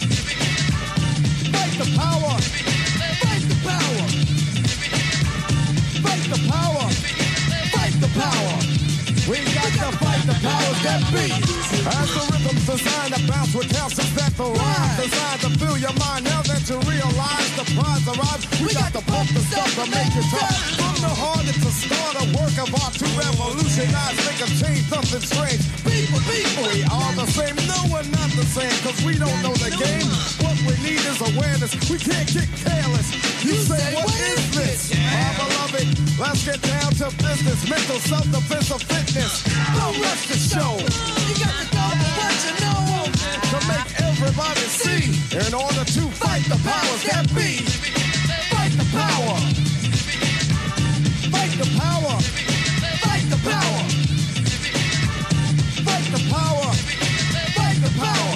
Speaker 11: Fight the power. Fight the power. Fight the power. Fight the power. We got to fight the powers that be. As the rhythm's designed to bounce with calcium that the rhyme designed to fill your mind. Now that you realize the prize arrives, we got to pump the stuff to make it tough. From the heart, it's a start, a work of art to revolutionize, make a change, something strange. People, people, we are the same. No, we're not the same, cause we don't know the game. What we need is awareness. We can't get careless. You, you say, what is this? Yeah. My beloved, let's get down to business. Mental self-defense of fitness. Don't rush the show. You got to go for what you know. To make everybody see. In order to fight the powers that be. Fight the power. Fight the power. Fight the power. Fight the power. Fight the power.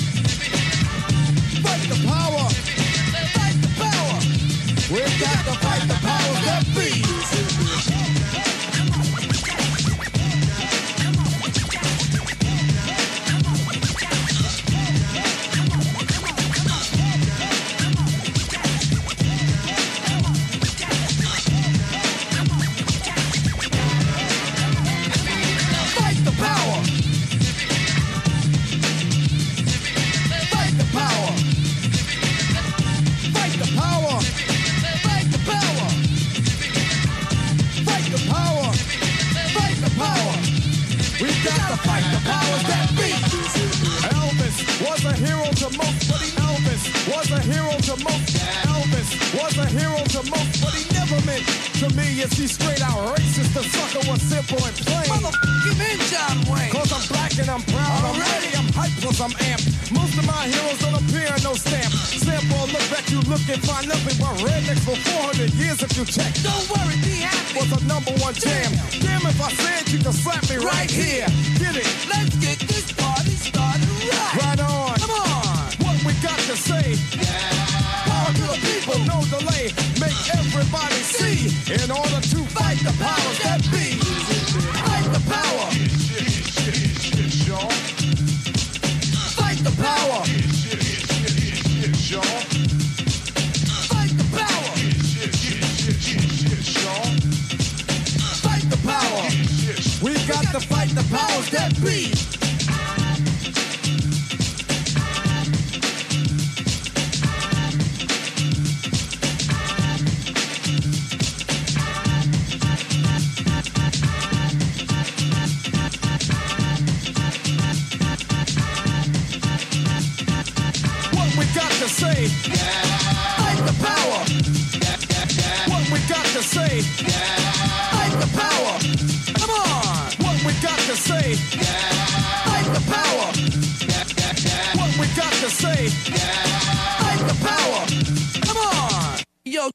Speaker 11: Fight the power. Fight the power. We've got to fight the powers that be. See straight out racist, the sucker was simple and plain. Motherfucking in John Wayne. Cause I'm black and I'm proud. Already I'm hyped plus I'm amped. Most of my heroes don't appear in no stamp. Sample look back, you look and find nothing but rednecks for four hundred years if you check. Don't worry, be happy. Was a number one jam. Damn if I said you could slap me right, right here. Get it? Let's get this party started right. Right on. Come on. What we got to say? Yeah. Power to the people, no delay. Make everybody see. In order to fight the powers that be. Fight the power. Fight the power. Fight the power. Fight the power. We got to fight the powers that be. say? Fight the power. What we got to say? Fight the power. Come on. What we got to say? Fight the power. What we got to say? Fight the power. Come on. Yo.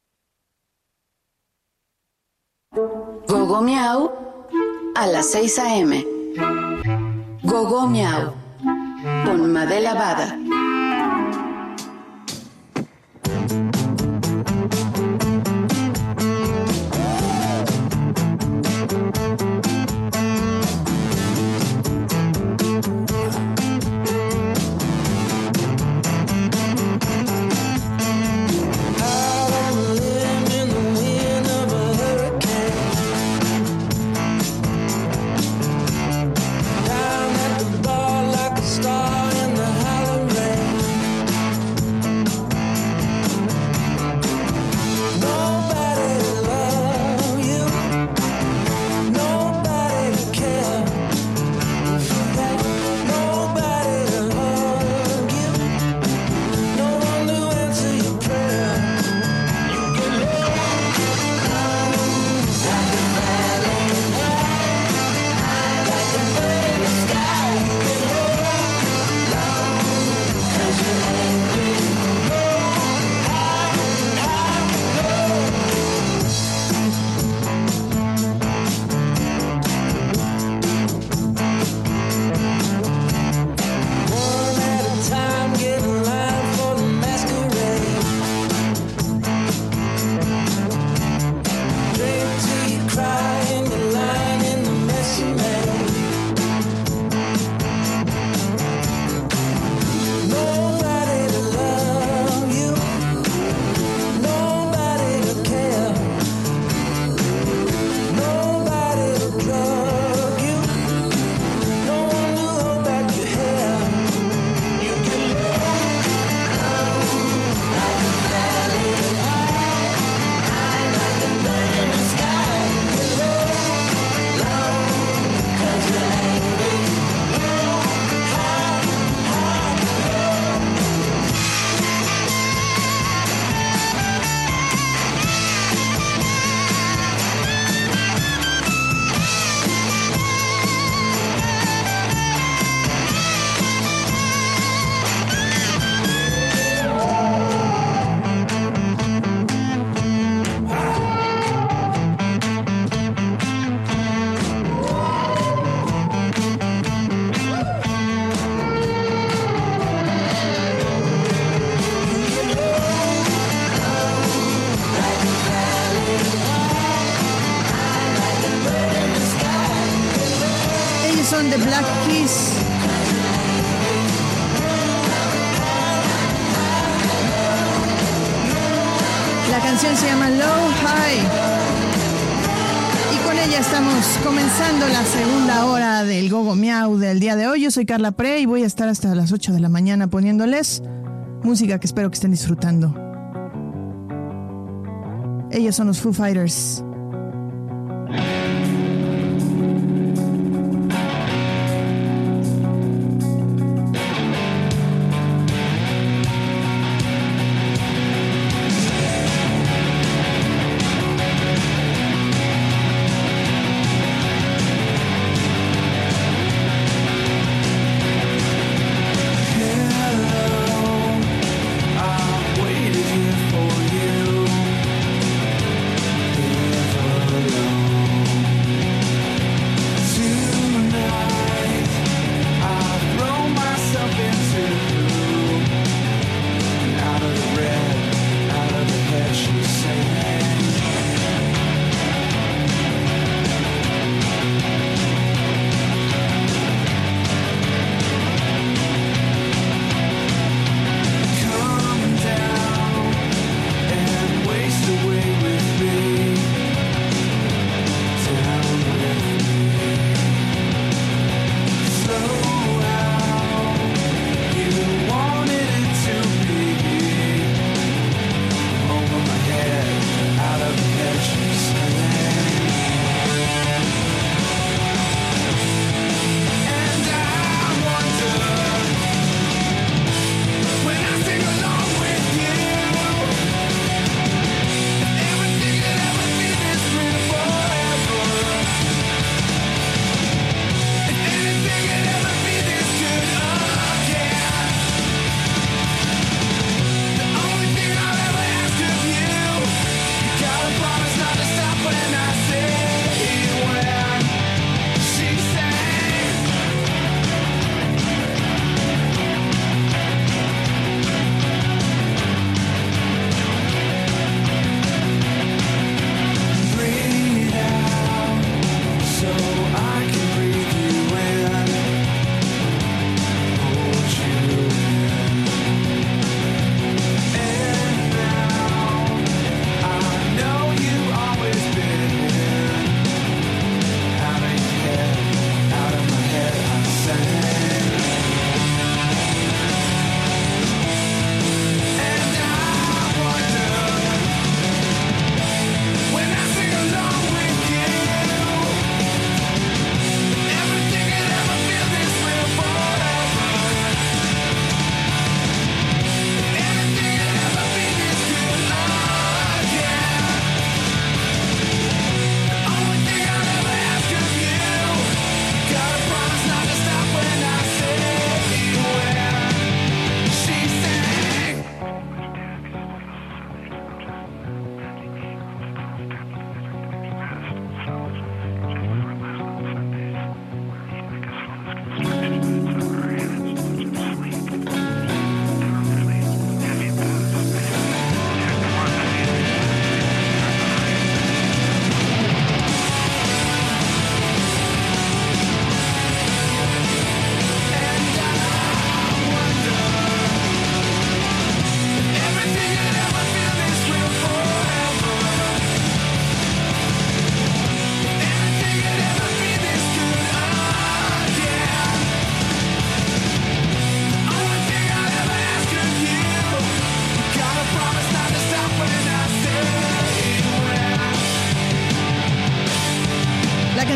Speaker 14: Gogo Miau a las seis a eme. Gogo Miau con Mabel Abada.
Speaker 2: The Black Keys. La canción se llama Low High. Y con ella estamos comenzando la segunda hora del Gogo Miau del día de hoy. Yo soy Carla Pre y voy a estar hasta las ocho de la mañana poniéndoles música que espero que estén disfrutando. Ellos son los Foo Fighters.
Speaker 11: Waited here for you.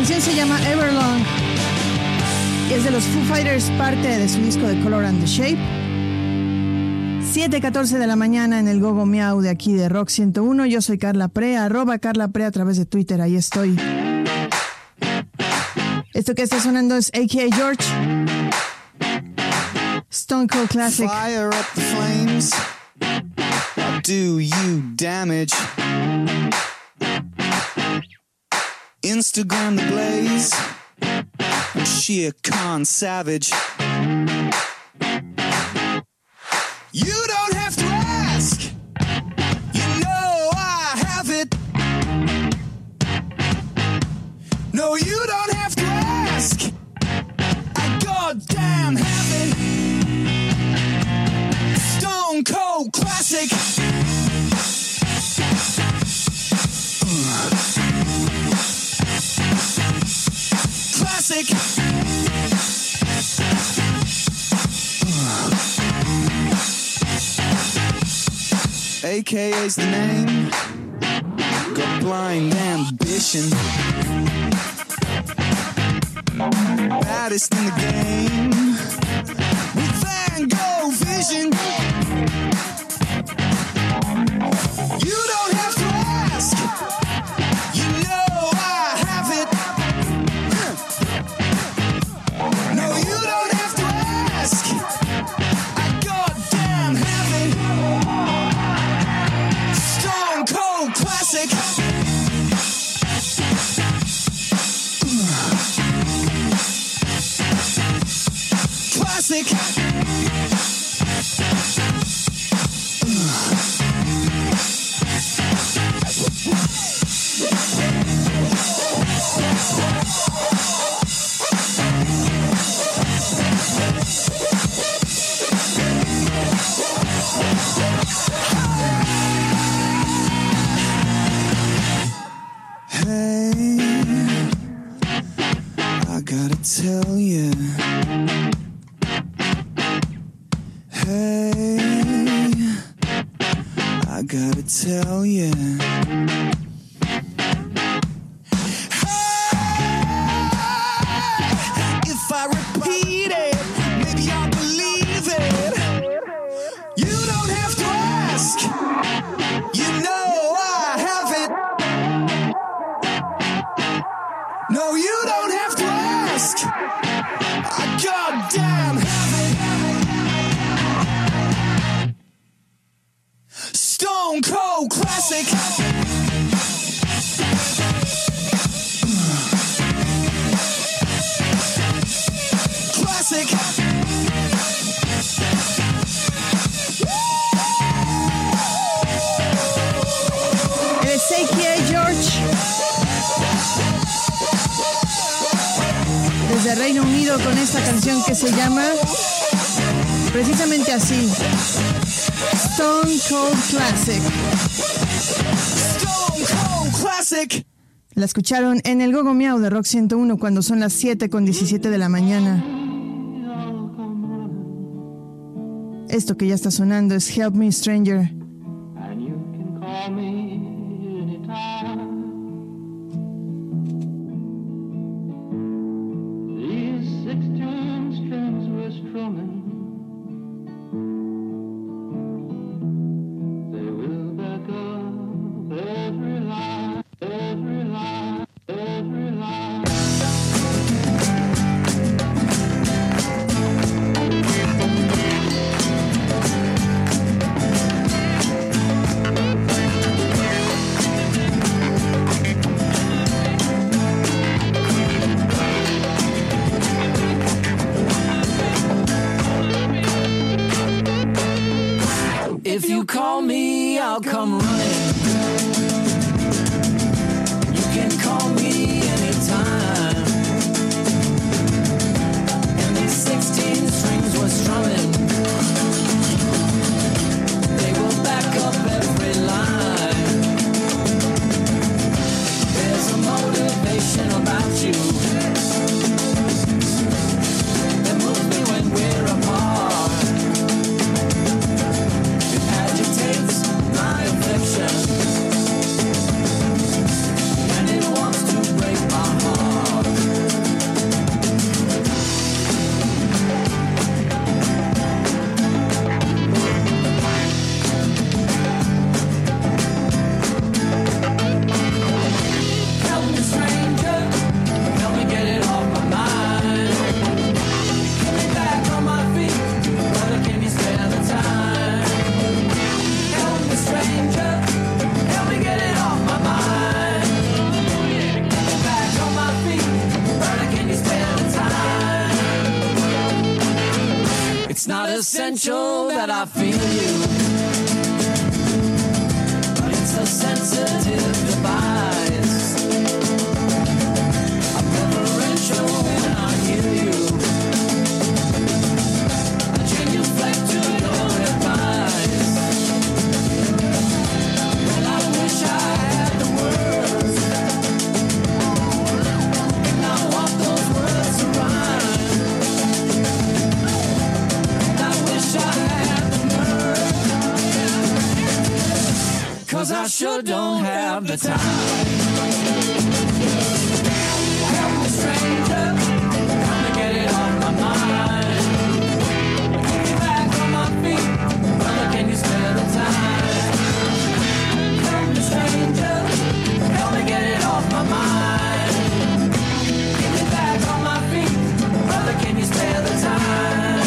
Speaker 2: canción se llama Everlong y es de los Foo Fighters, parte de su disco de Color and the Shape. siete catorce de la mañana en el Gogo Miau de aquí de Rock ciento uno. Yo soy Carla Pre, arroba Carla Pre a través de Twitter, ahí estoy. Esto que está sonando es A K A George, Stone Cold Classic.
Speaker 15: Fire up the flames, I'll do you damage. Instagram the blaze, I'm sheer con savage. You don't have to ask, you know I have it. No, you don't have to ask, I goddamn have it. Stone Cold Classic. Uh. Classic. Uh. A K A's the name. Got blind ambition. Baddest in the game. With Van Gogh vision. You don't have to ask. You know I have it. No, you don't have to ask. I goddamn have it. Stone Cold Classic. Classic. Hey, I gotta tell you. Hey, I gotta tell you. If I repeat it, maybe I'll believe it. You don't have to ask. You know I have it. No, you don't have to ask. I goddamn have it. Stone Cold Classic. Classic.
Speaker 2: Es A K A George desde Reino Unido con esta canción que se llama precisamente así, Stone Cold Classic.
Speaker 15: Stone Cold Classic.
Speaker 2: La escucharon en el Gogo Miau de Rock ciento uno cuando son las siete con diecisiete de la mañana. Esto que ya está sonando es Help Me Stranger.
Speaker 16: And you can call me anytime. These sixteen strings were strumming. They will back up every line, every line, every line.
Speaker 9: If you call me, I'll come running. You can call me anytime. And these sixteen strings were strumming. They will back up every line. There's a motivation about you that moves me when we're apart. It agitates my affection. It's not essential that I feel you, but it's a sensitive device. I'm reverential when I hear you. I genuflect to your advice. Well, I wish I had the words, and I want those words to rhyme. And I wish I had the nerve, 'cause I sure don't have the time. Help me, stranger, come and get it off my mind. Get me back on my feet, brother, can you spare the time? Help me, stranger, help me get it off my mind. Get me back on my feet, brother, can you spare the time?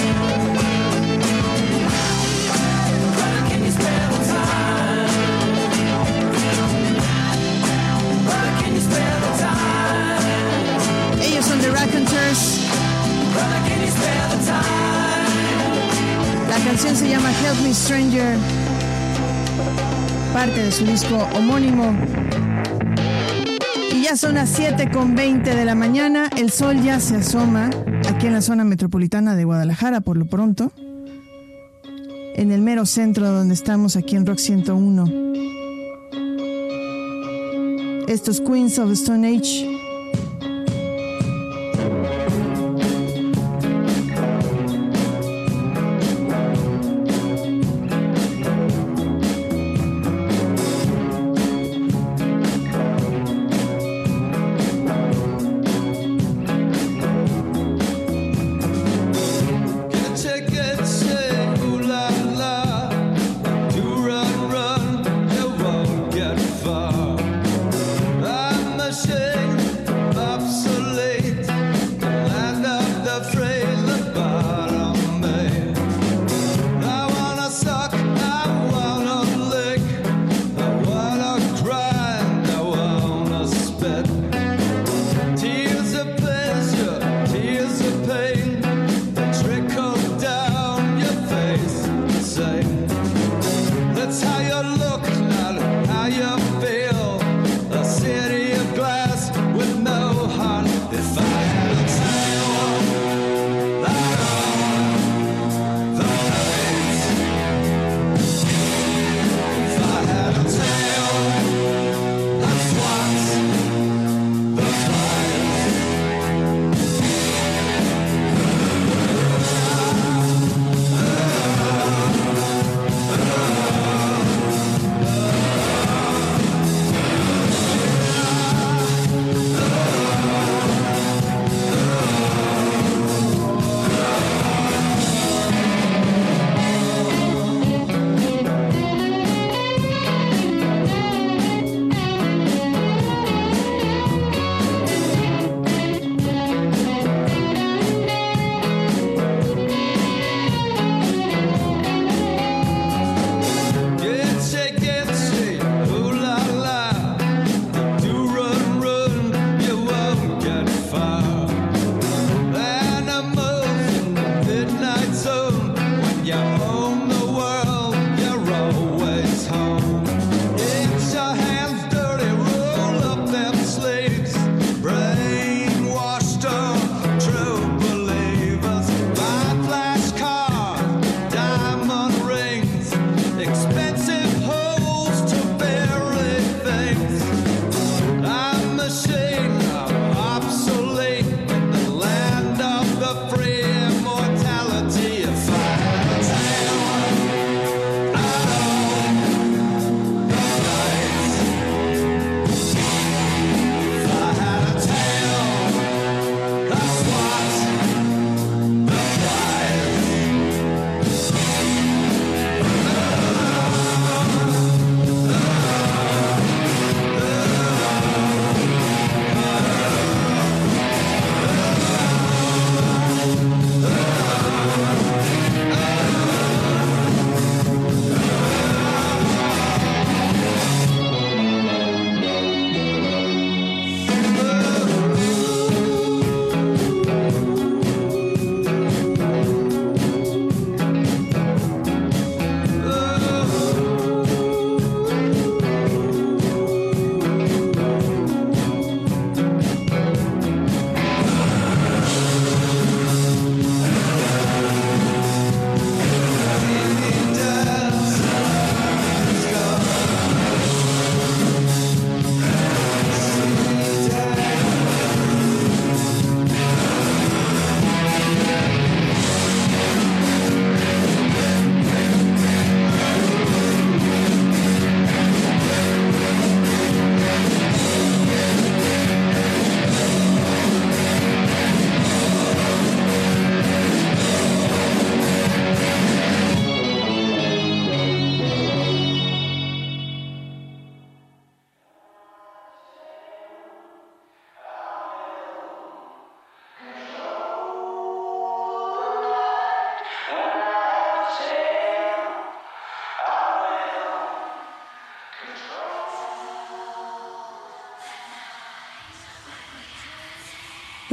Speaker 9: Brother, can you spare the time? Brother, can you spare the time?
Speaker 2: Ellos son The Raconteurs.
Speaker 9: Brother, can you spare the time?
Speaker 2: La canción se llama Help Me Stranger, parte de su disco homónimo. Y ya son las siete con veinte de la mañana. El sol ya se asoma aquí en la zona metropolitana de Guadalajara por lo pronto, en el mero centro donde estamos, aquí en Rock ciento uno. Estos Queens of the Stone Age.
Speaker 17: Check it, say, ooh la la, do run, run, you won't get far. I'm ashamed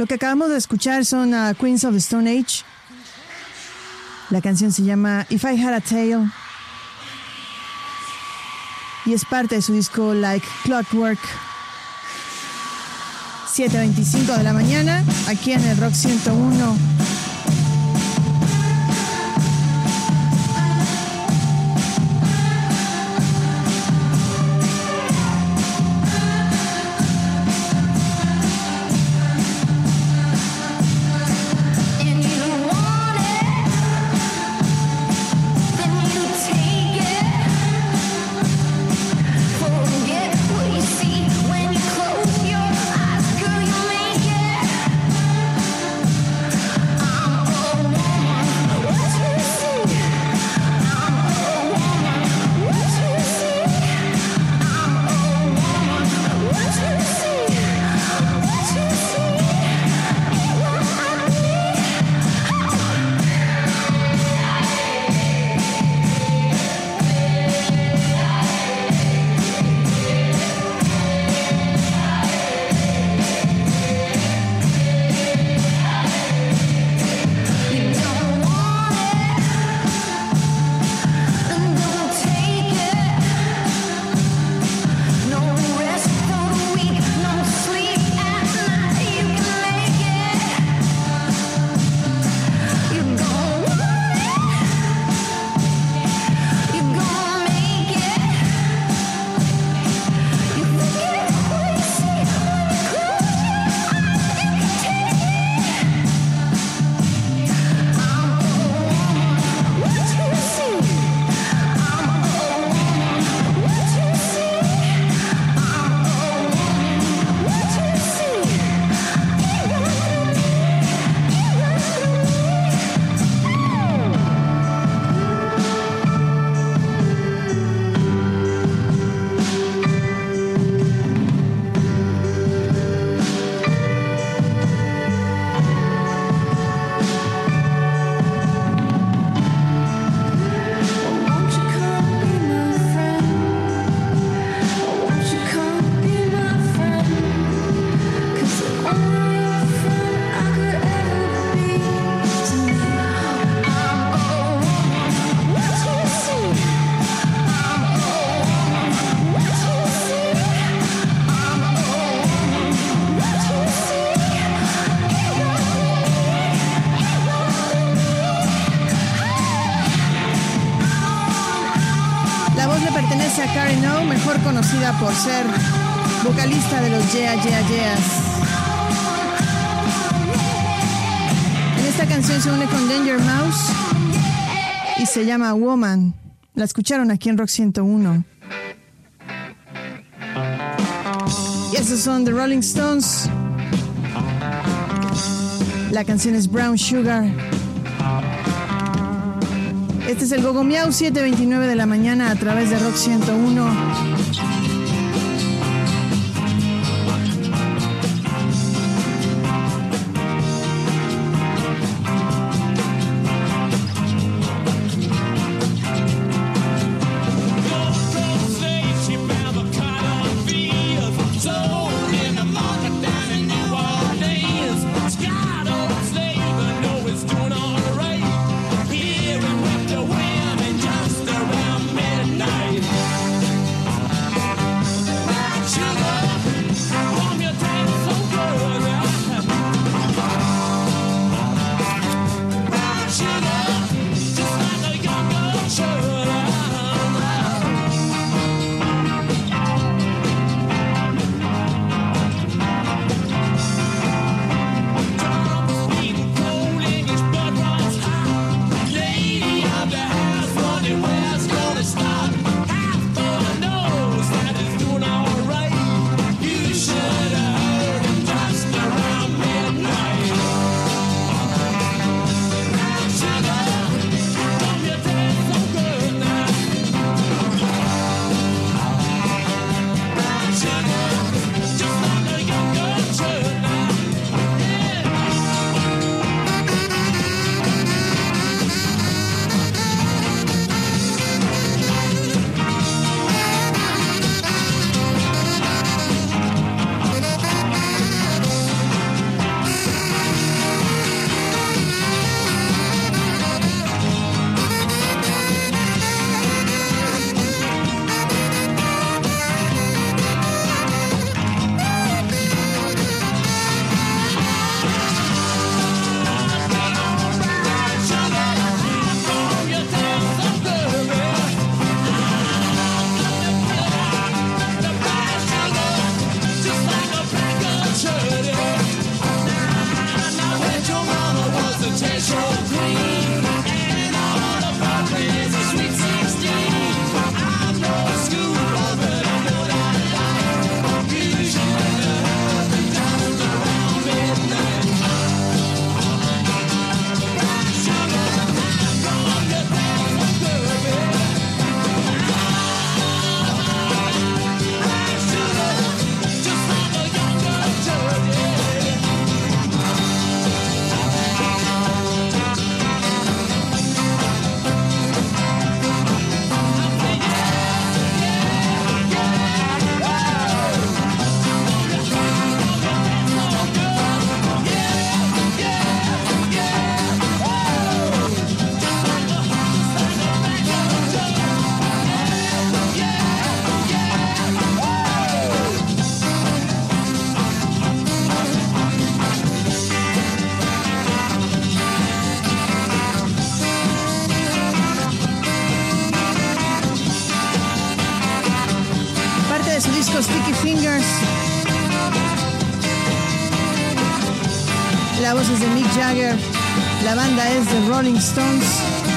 Speaker 2: Lo que acabamos de escuchar son uh, Queens of the Stone Age. La canción se llama If I Had a Tale y es parte de su disco Like Clockwork. siete veinticinco de la mañana, aquí en el Rock ciento uno. Conocida por ser vocalista de los Yeah Yeah Yeahs. En esta canción se une con Danger Mouse y se llama Woman. La escucharon aquí en Rock ciento uno. Y esos son The Rolling Stones. La canción es Brown Sugar. Este es el Gogo Miau, siete veintinueve de la mañana a través de Rock ciento uno.
Speaker 18: Here and with the women just around midnight.
Speaker 2: su disco Sticky Fingers. La voz es de Mick Jagger, la banda es de Rolling Stones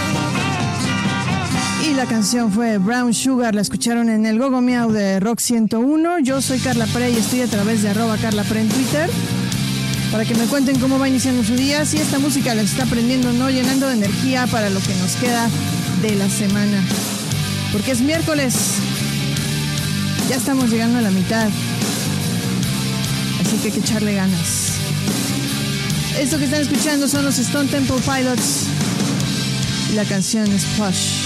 Speaker 2: y la canción fue Brown Sugar. La escucharon en el Gogo Miau de Rock ciento uno. Yo soy Carla Pre y estoy a través de arroba Carla Pre en Twitter para que me cuenten cómo va iniciando su día, si esta música les está prendiendo o no, llenando de energía para lo que nos queda de la semana, porque es miércoles, ya estamos llegando a la mitad, así que hay que echarle ganas. Esto que están escuchando son los Stone Temple Pilots y la canción es Push.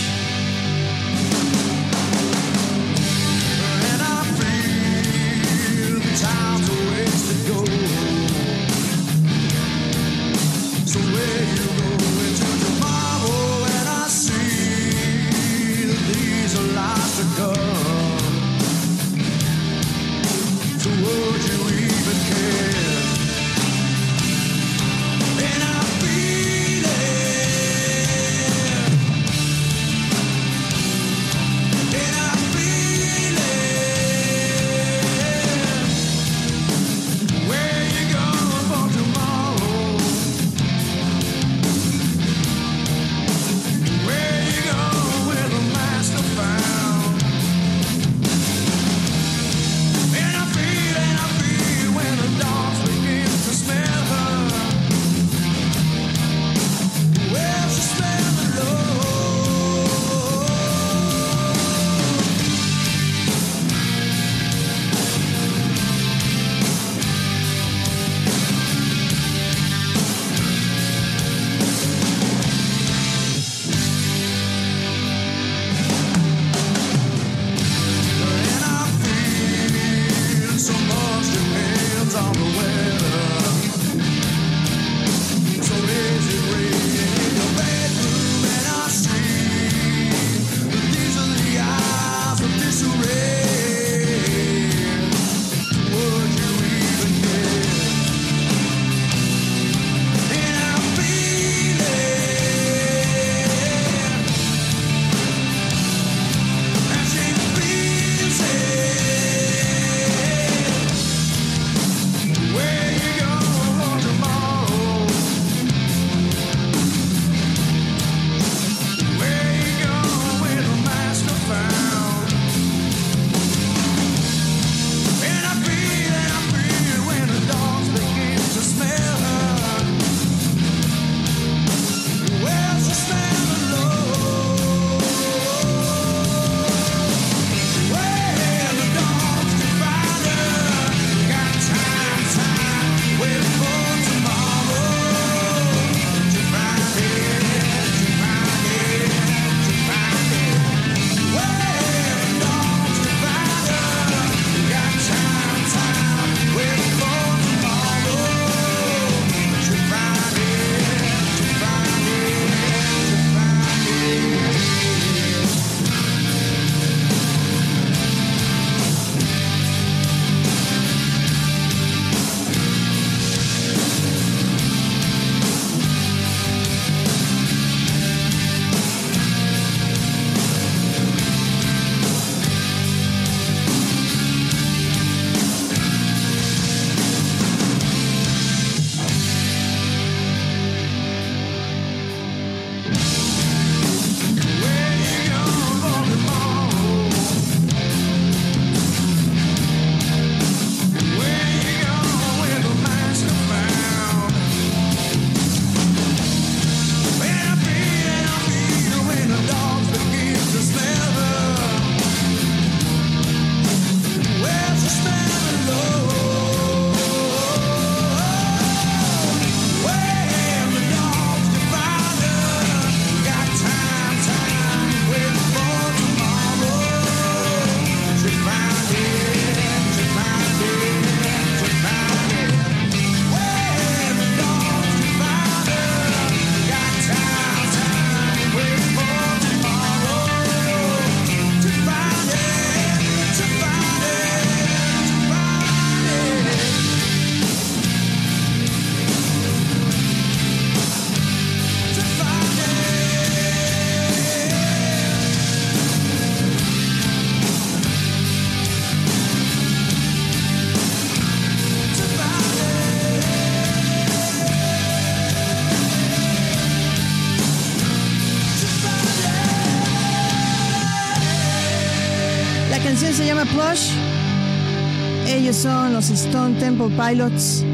Speaker 2: canción se llama Plush. Ellos son los Stone Temple Pilots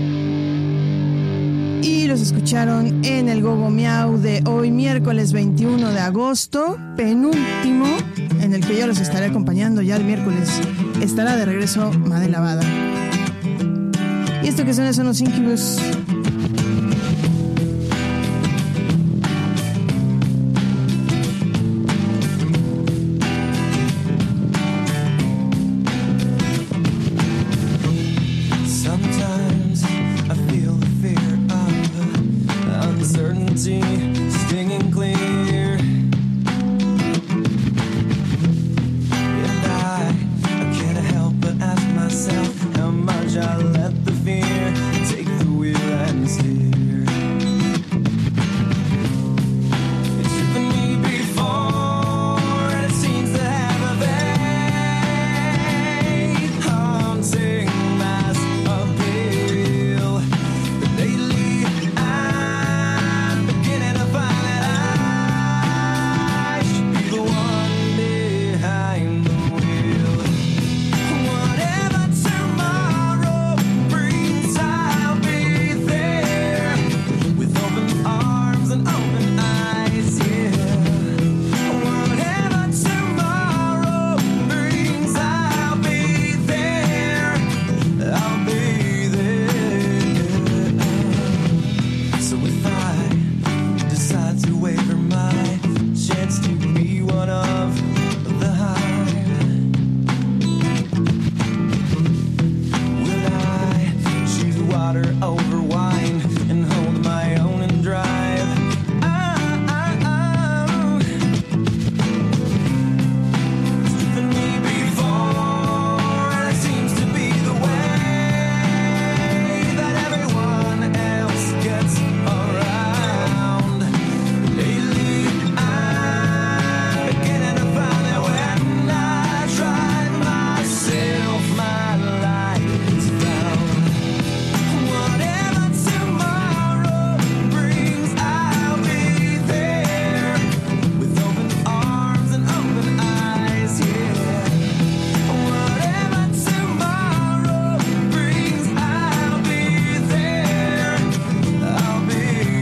Speaker 2: y los escucharon en el Gogo Miau de hoy, miércoles veintiuno de agosto, penúltimo, en el que yo los estaré acompañando. Ya el miércoles estará de regreso Made Lavada. Y esto que suena son los Incubus.
Speaker 18: Stinging clear, and I, I can't help but ask myself how much I let the fear take the wheel and steer. It's driven me before, and it seems to have a vague, haunting mass appeal. But lately I'm beginning to find that I should be the one behind the wheel. Whatever tomorrow brings, I'll be there with open arms and open eyes, yeah. Whatever tomorrow brings, I'll be there, I'll be there. So if I decide to waver my chance to be one of the hive, will I choose water over wine and hold my own and drive? Oh, oh, oh. It's driven me before, and it seems to be the way that everyone else gets around. Lately, I'm beginning to find that when I drive myself, my life is found. Whatever tomorrow brings, I'll be there with open arms and open eyes, yeah. Whatever tomorrow brings, I'll be there, I'll be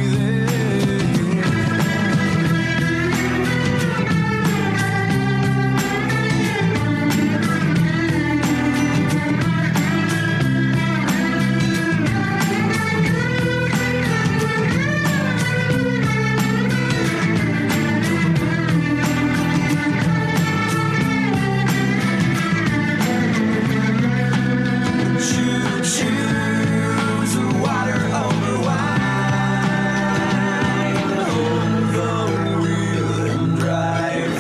Speaker 18: choose water over wine, hold the wheel and drive.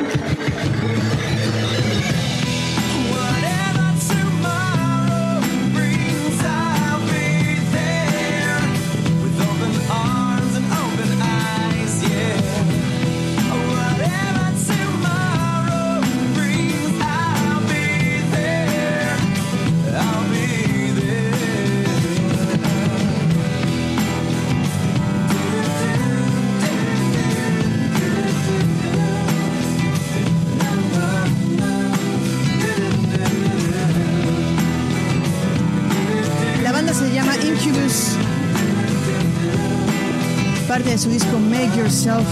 Speaker 18: Whatever tomorrow brings, I'll be there with open arms and open eyes, yeah. Whatever tomorrow brings, I'll be there, I'll be
Speaker 2: La banda se llama Incubus, parte de su disco Make Yourself.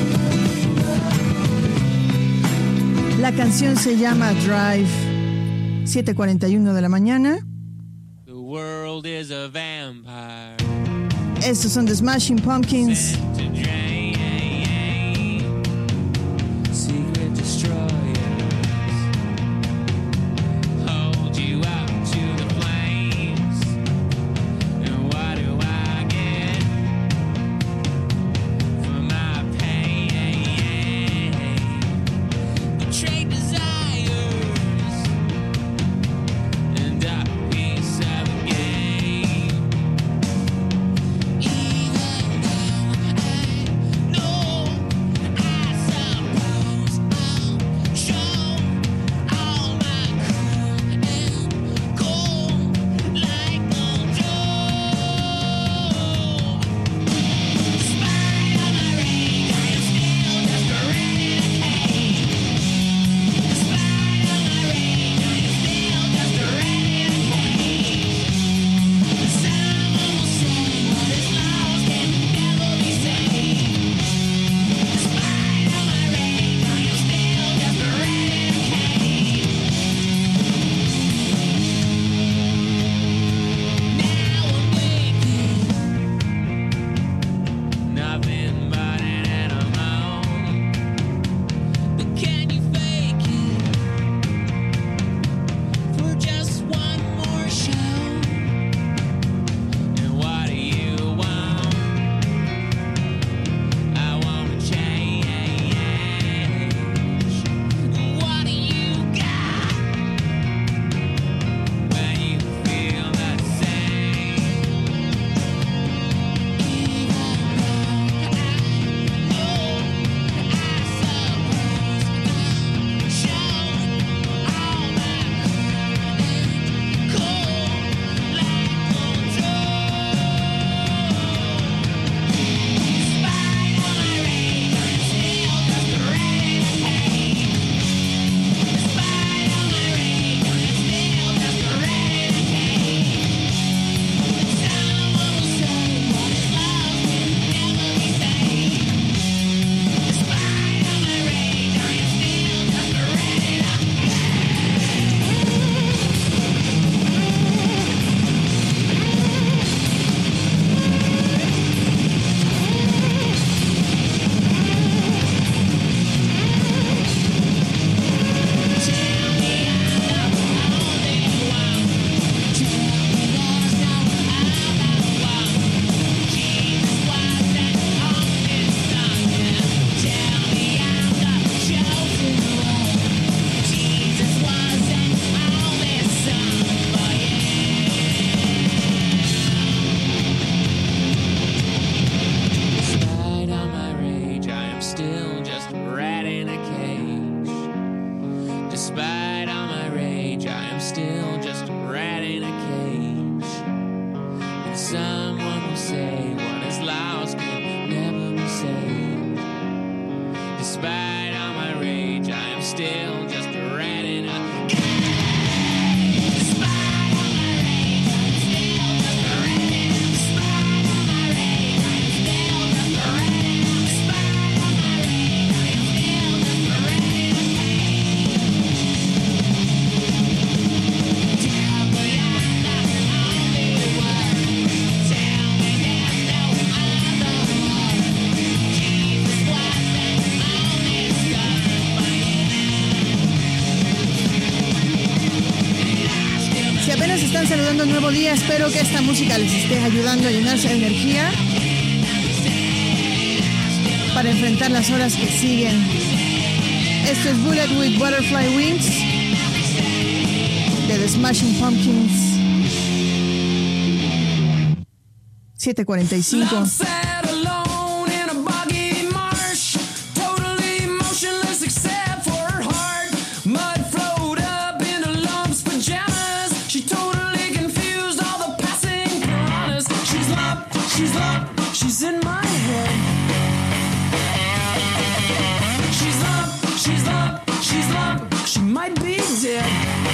Speaker 2: La canción se llama Drive. siete cuarenta y uno de la mañana.
Speaker 3: The world is a vampire.
Speaker 2: Estos son The Smashing Pumpkins.
Speaker 3: To drain. Secret destroyers. Hold you up to the flames. And what do I get for my pain? Betrayed desires and a piece of the game. Even though Despite all my rage, I am still just a rat in a
Speaker 2: Están saludando un nuevo día, espero que esta música les esté ayudando a llenarse de energía para enfrentar las horas que siguen. Esto es Bullet with Butterfly Wings de The Smashing Pumpkins. siete cuarenta y cinco.
Speaker 8: She's in my head. She's up, she's up, she's up. She might be dead.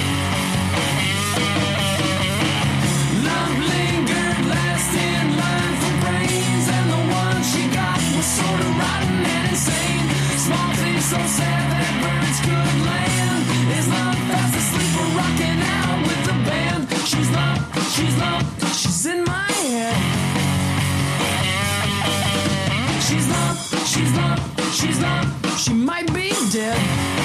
Speaker 8: Love lingered last in line for brains, and the one she got was sort of rotten and insane. Small things so sad that birds could land. Is love fast asleep or rocking out with the band? She's love, she's love, she's in my head. She's love, she's love, she's love. She might be dead.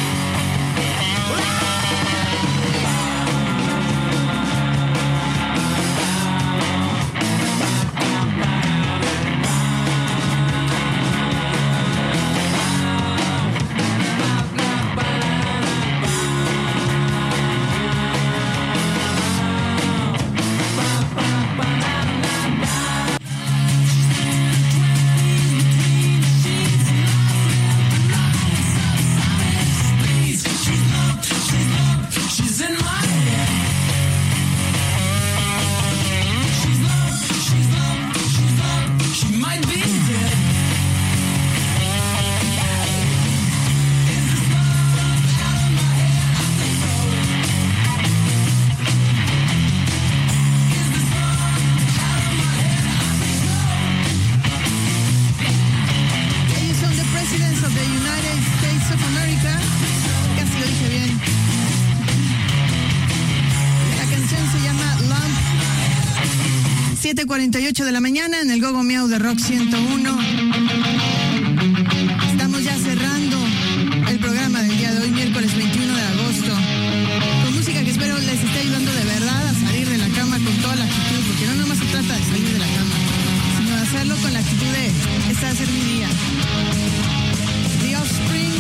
Speaker 2: siete cuarenta y ocho de la mañana en el Gogo Miau de Rock ciento uno. Estamos ya cerrando el programa del día de hoy, miércoles veintiuno de agosto, con música que espero les esté ayudando de verdad a salir de la cama con toda la actitud, porque no nomás se trata de salir de la cama, sino de hacerlo con la actitud de este va a ser mi día. The Offspring.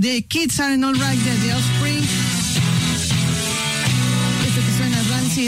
Speaker 2: The Kids Aren't Alright de The Offspring. Esto que suena Rancid.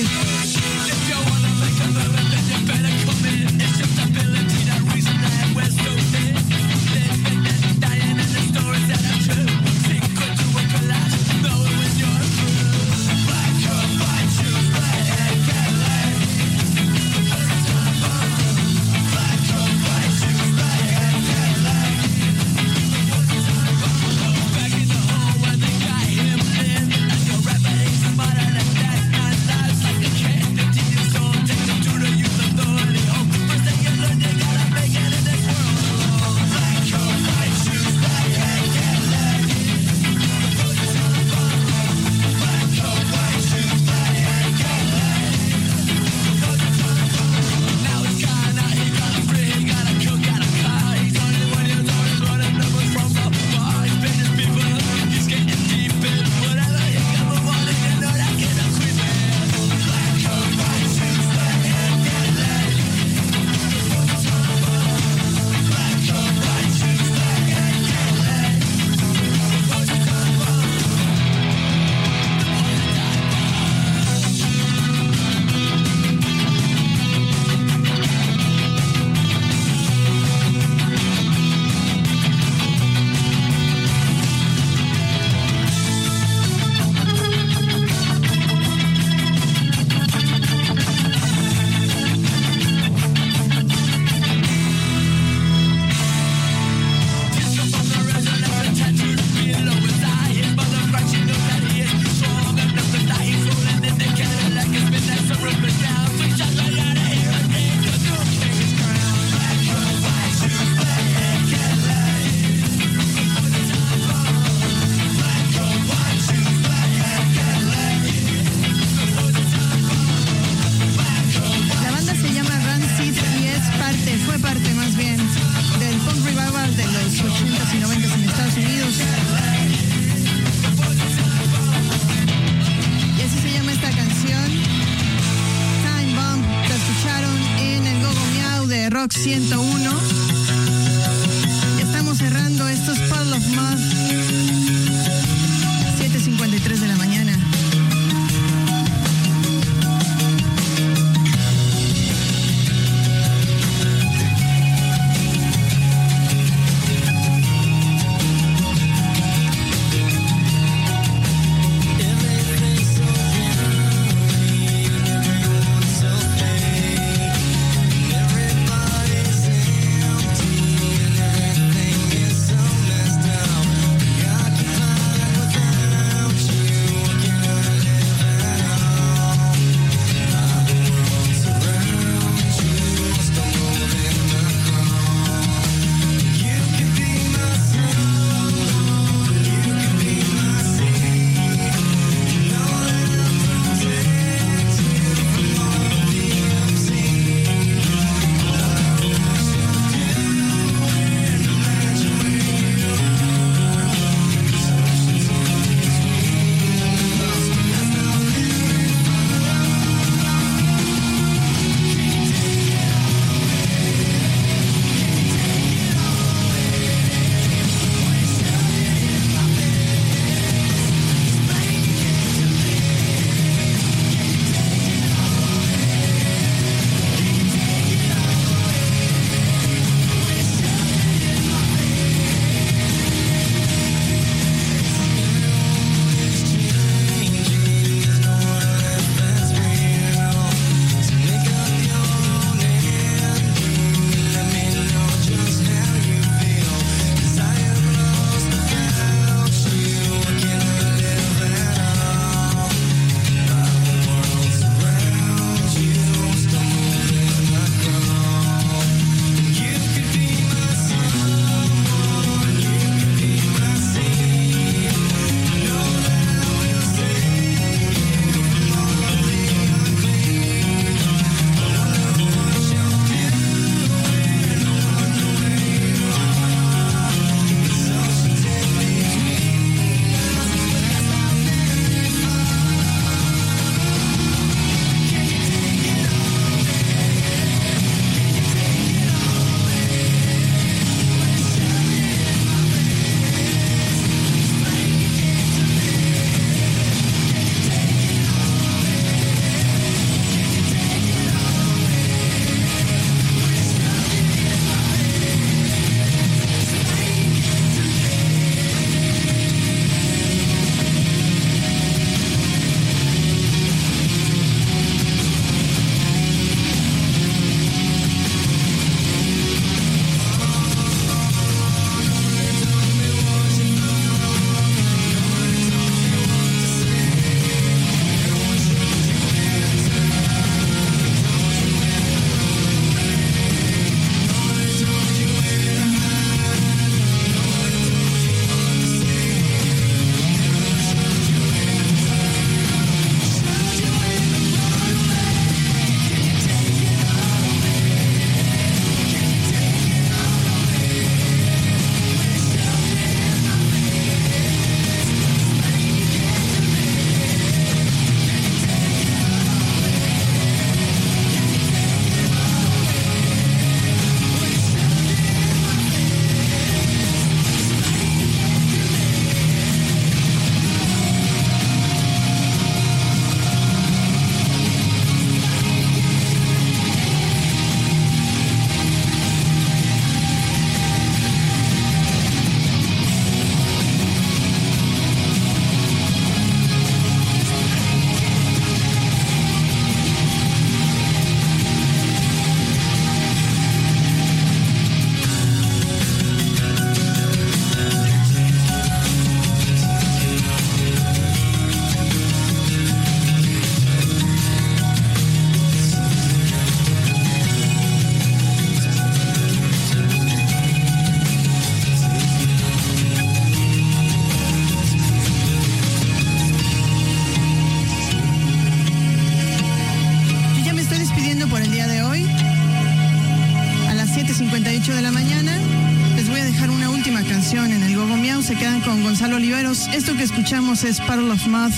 Speaker 2: ciento uno. Ya estamos cerrando estos Puddle of Mudd. siete cincuenta y tres de la mañana.
Speaker 15: Everybody's empty and everything is so messed up.
Speaker 2: ocho de la mañana. Les voy a dejar una última canción en el Gogo Miau. Se quedan con Gonzalo Oliveros. Esto que escuchamos es Puddle of Mud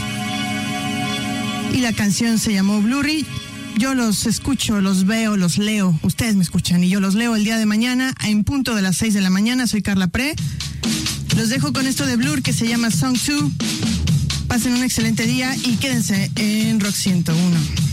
Speaker 2: y la canción se llamó Blurry. Yo los escucho, los veo, los leo. Ustedes me escuchan y yo los leo el día de mañana en punto de las seis de la mañana. Soy Carla Pre. Los dejo con esto de Blur que se llama Song dos. Pasen un excelente día y quédense en Rock ciento uno.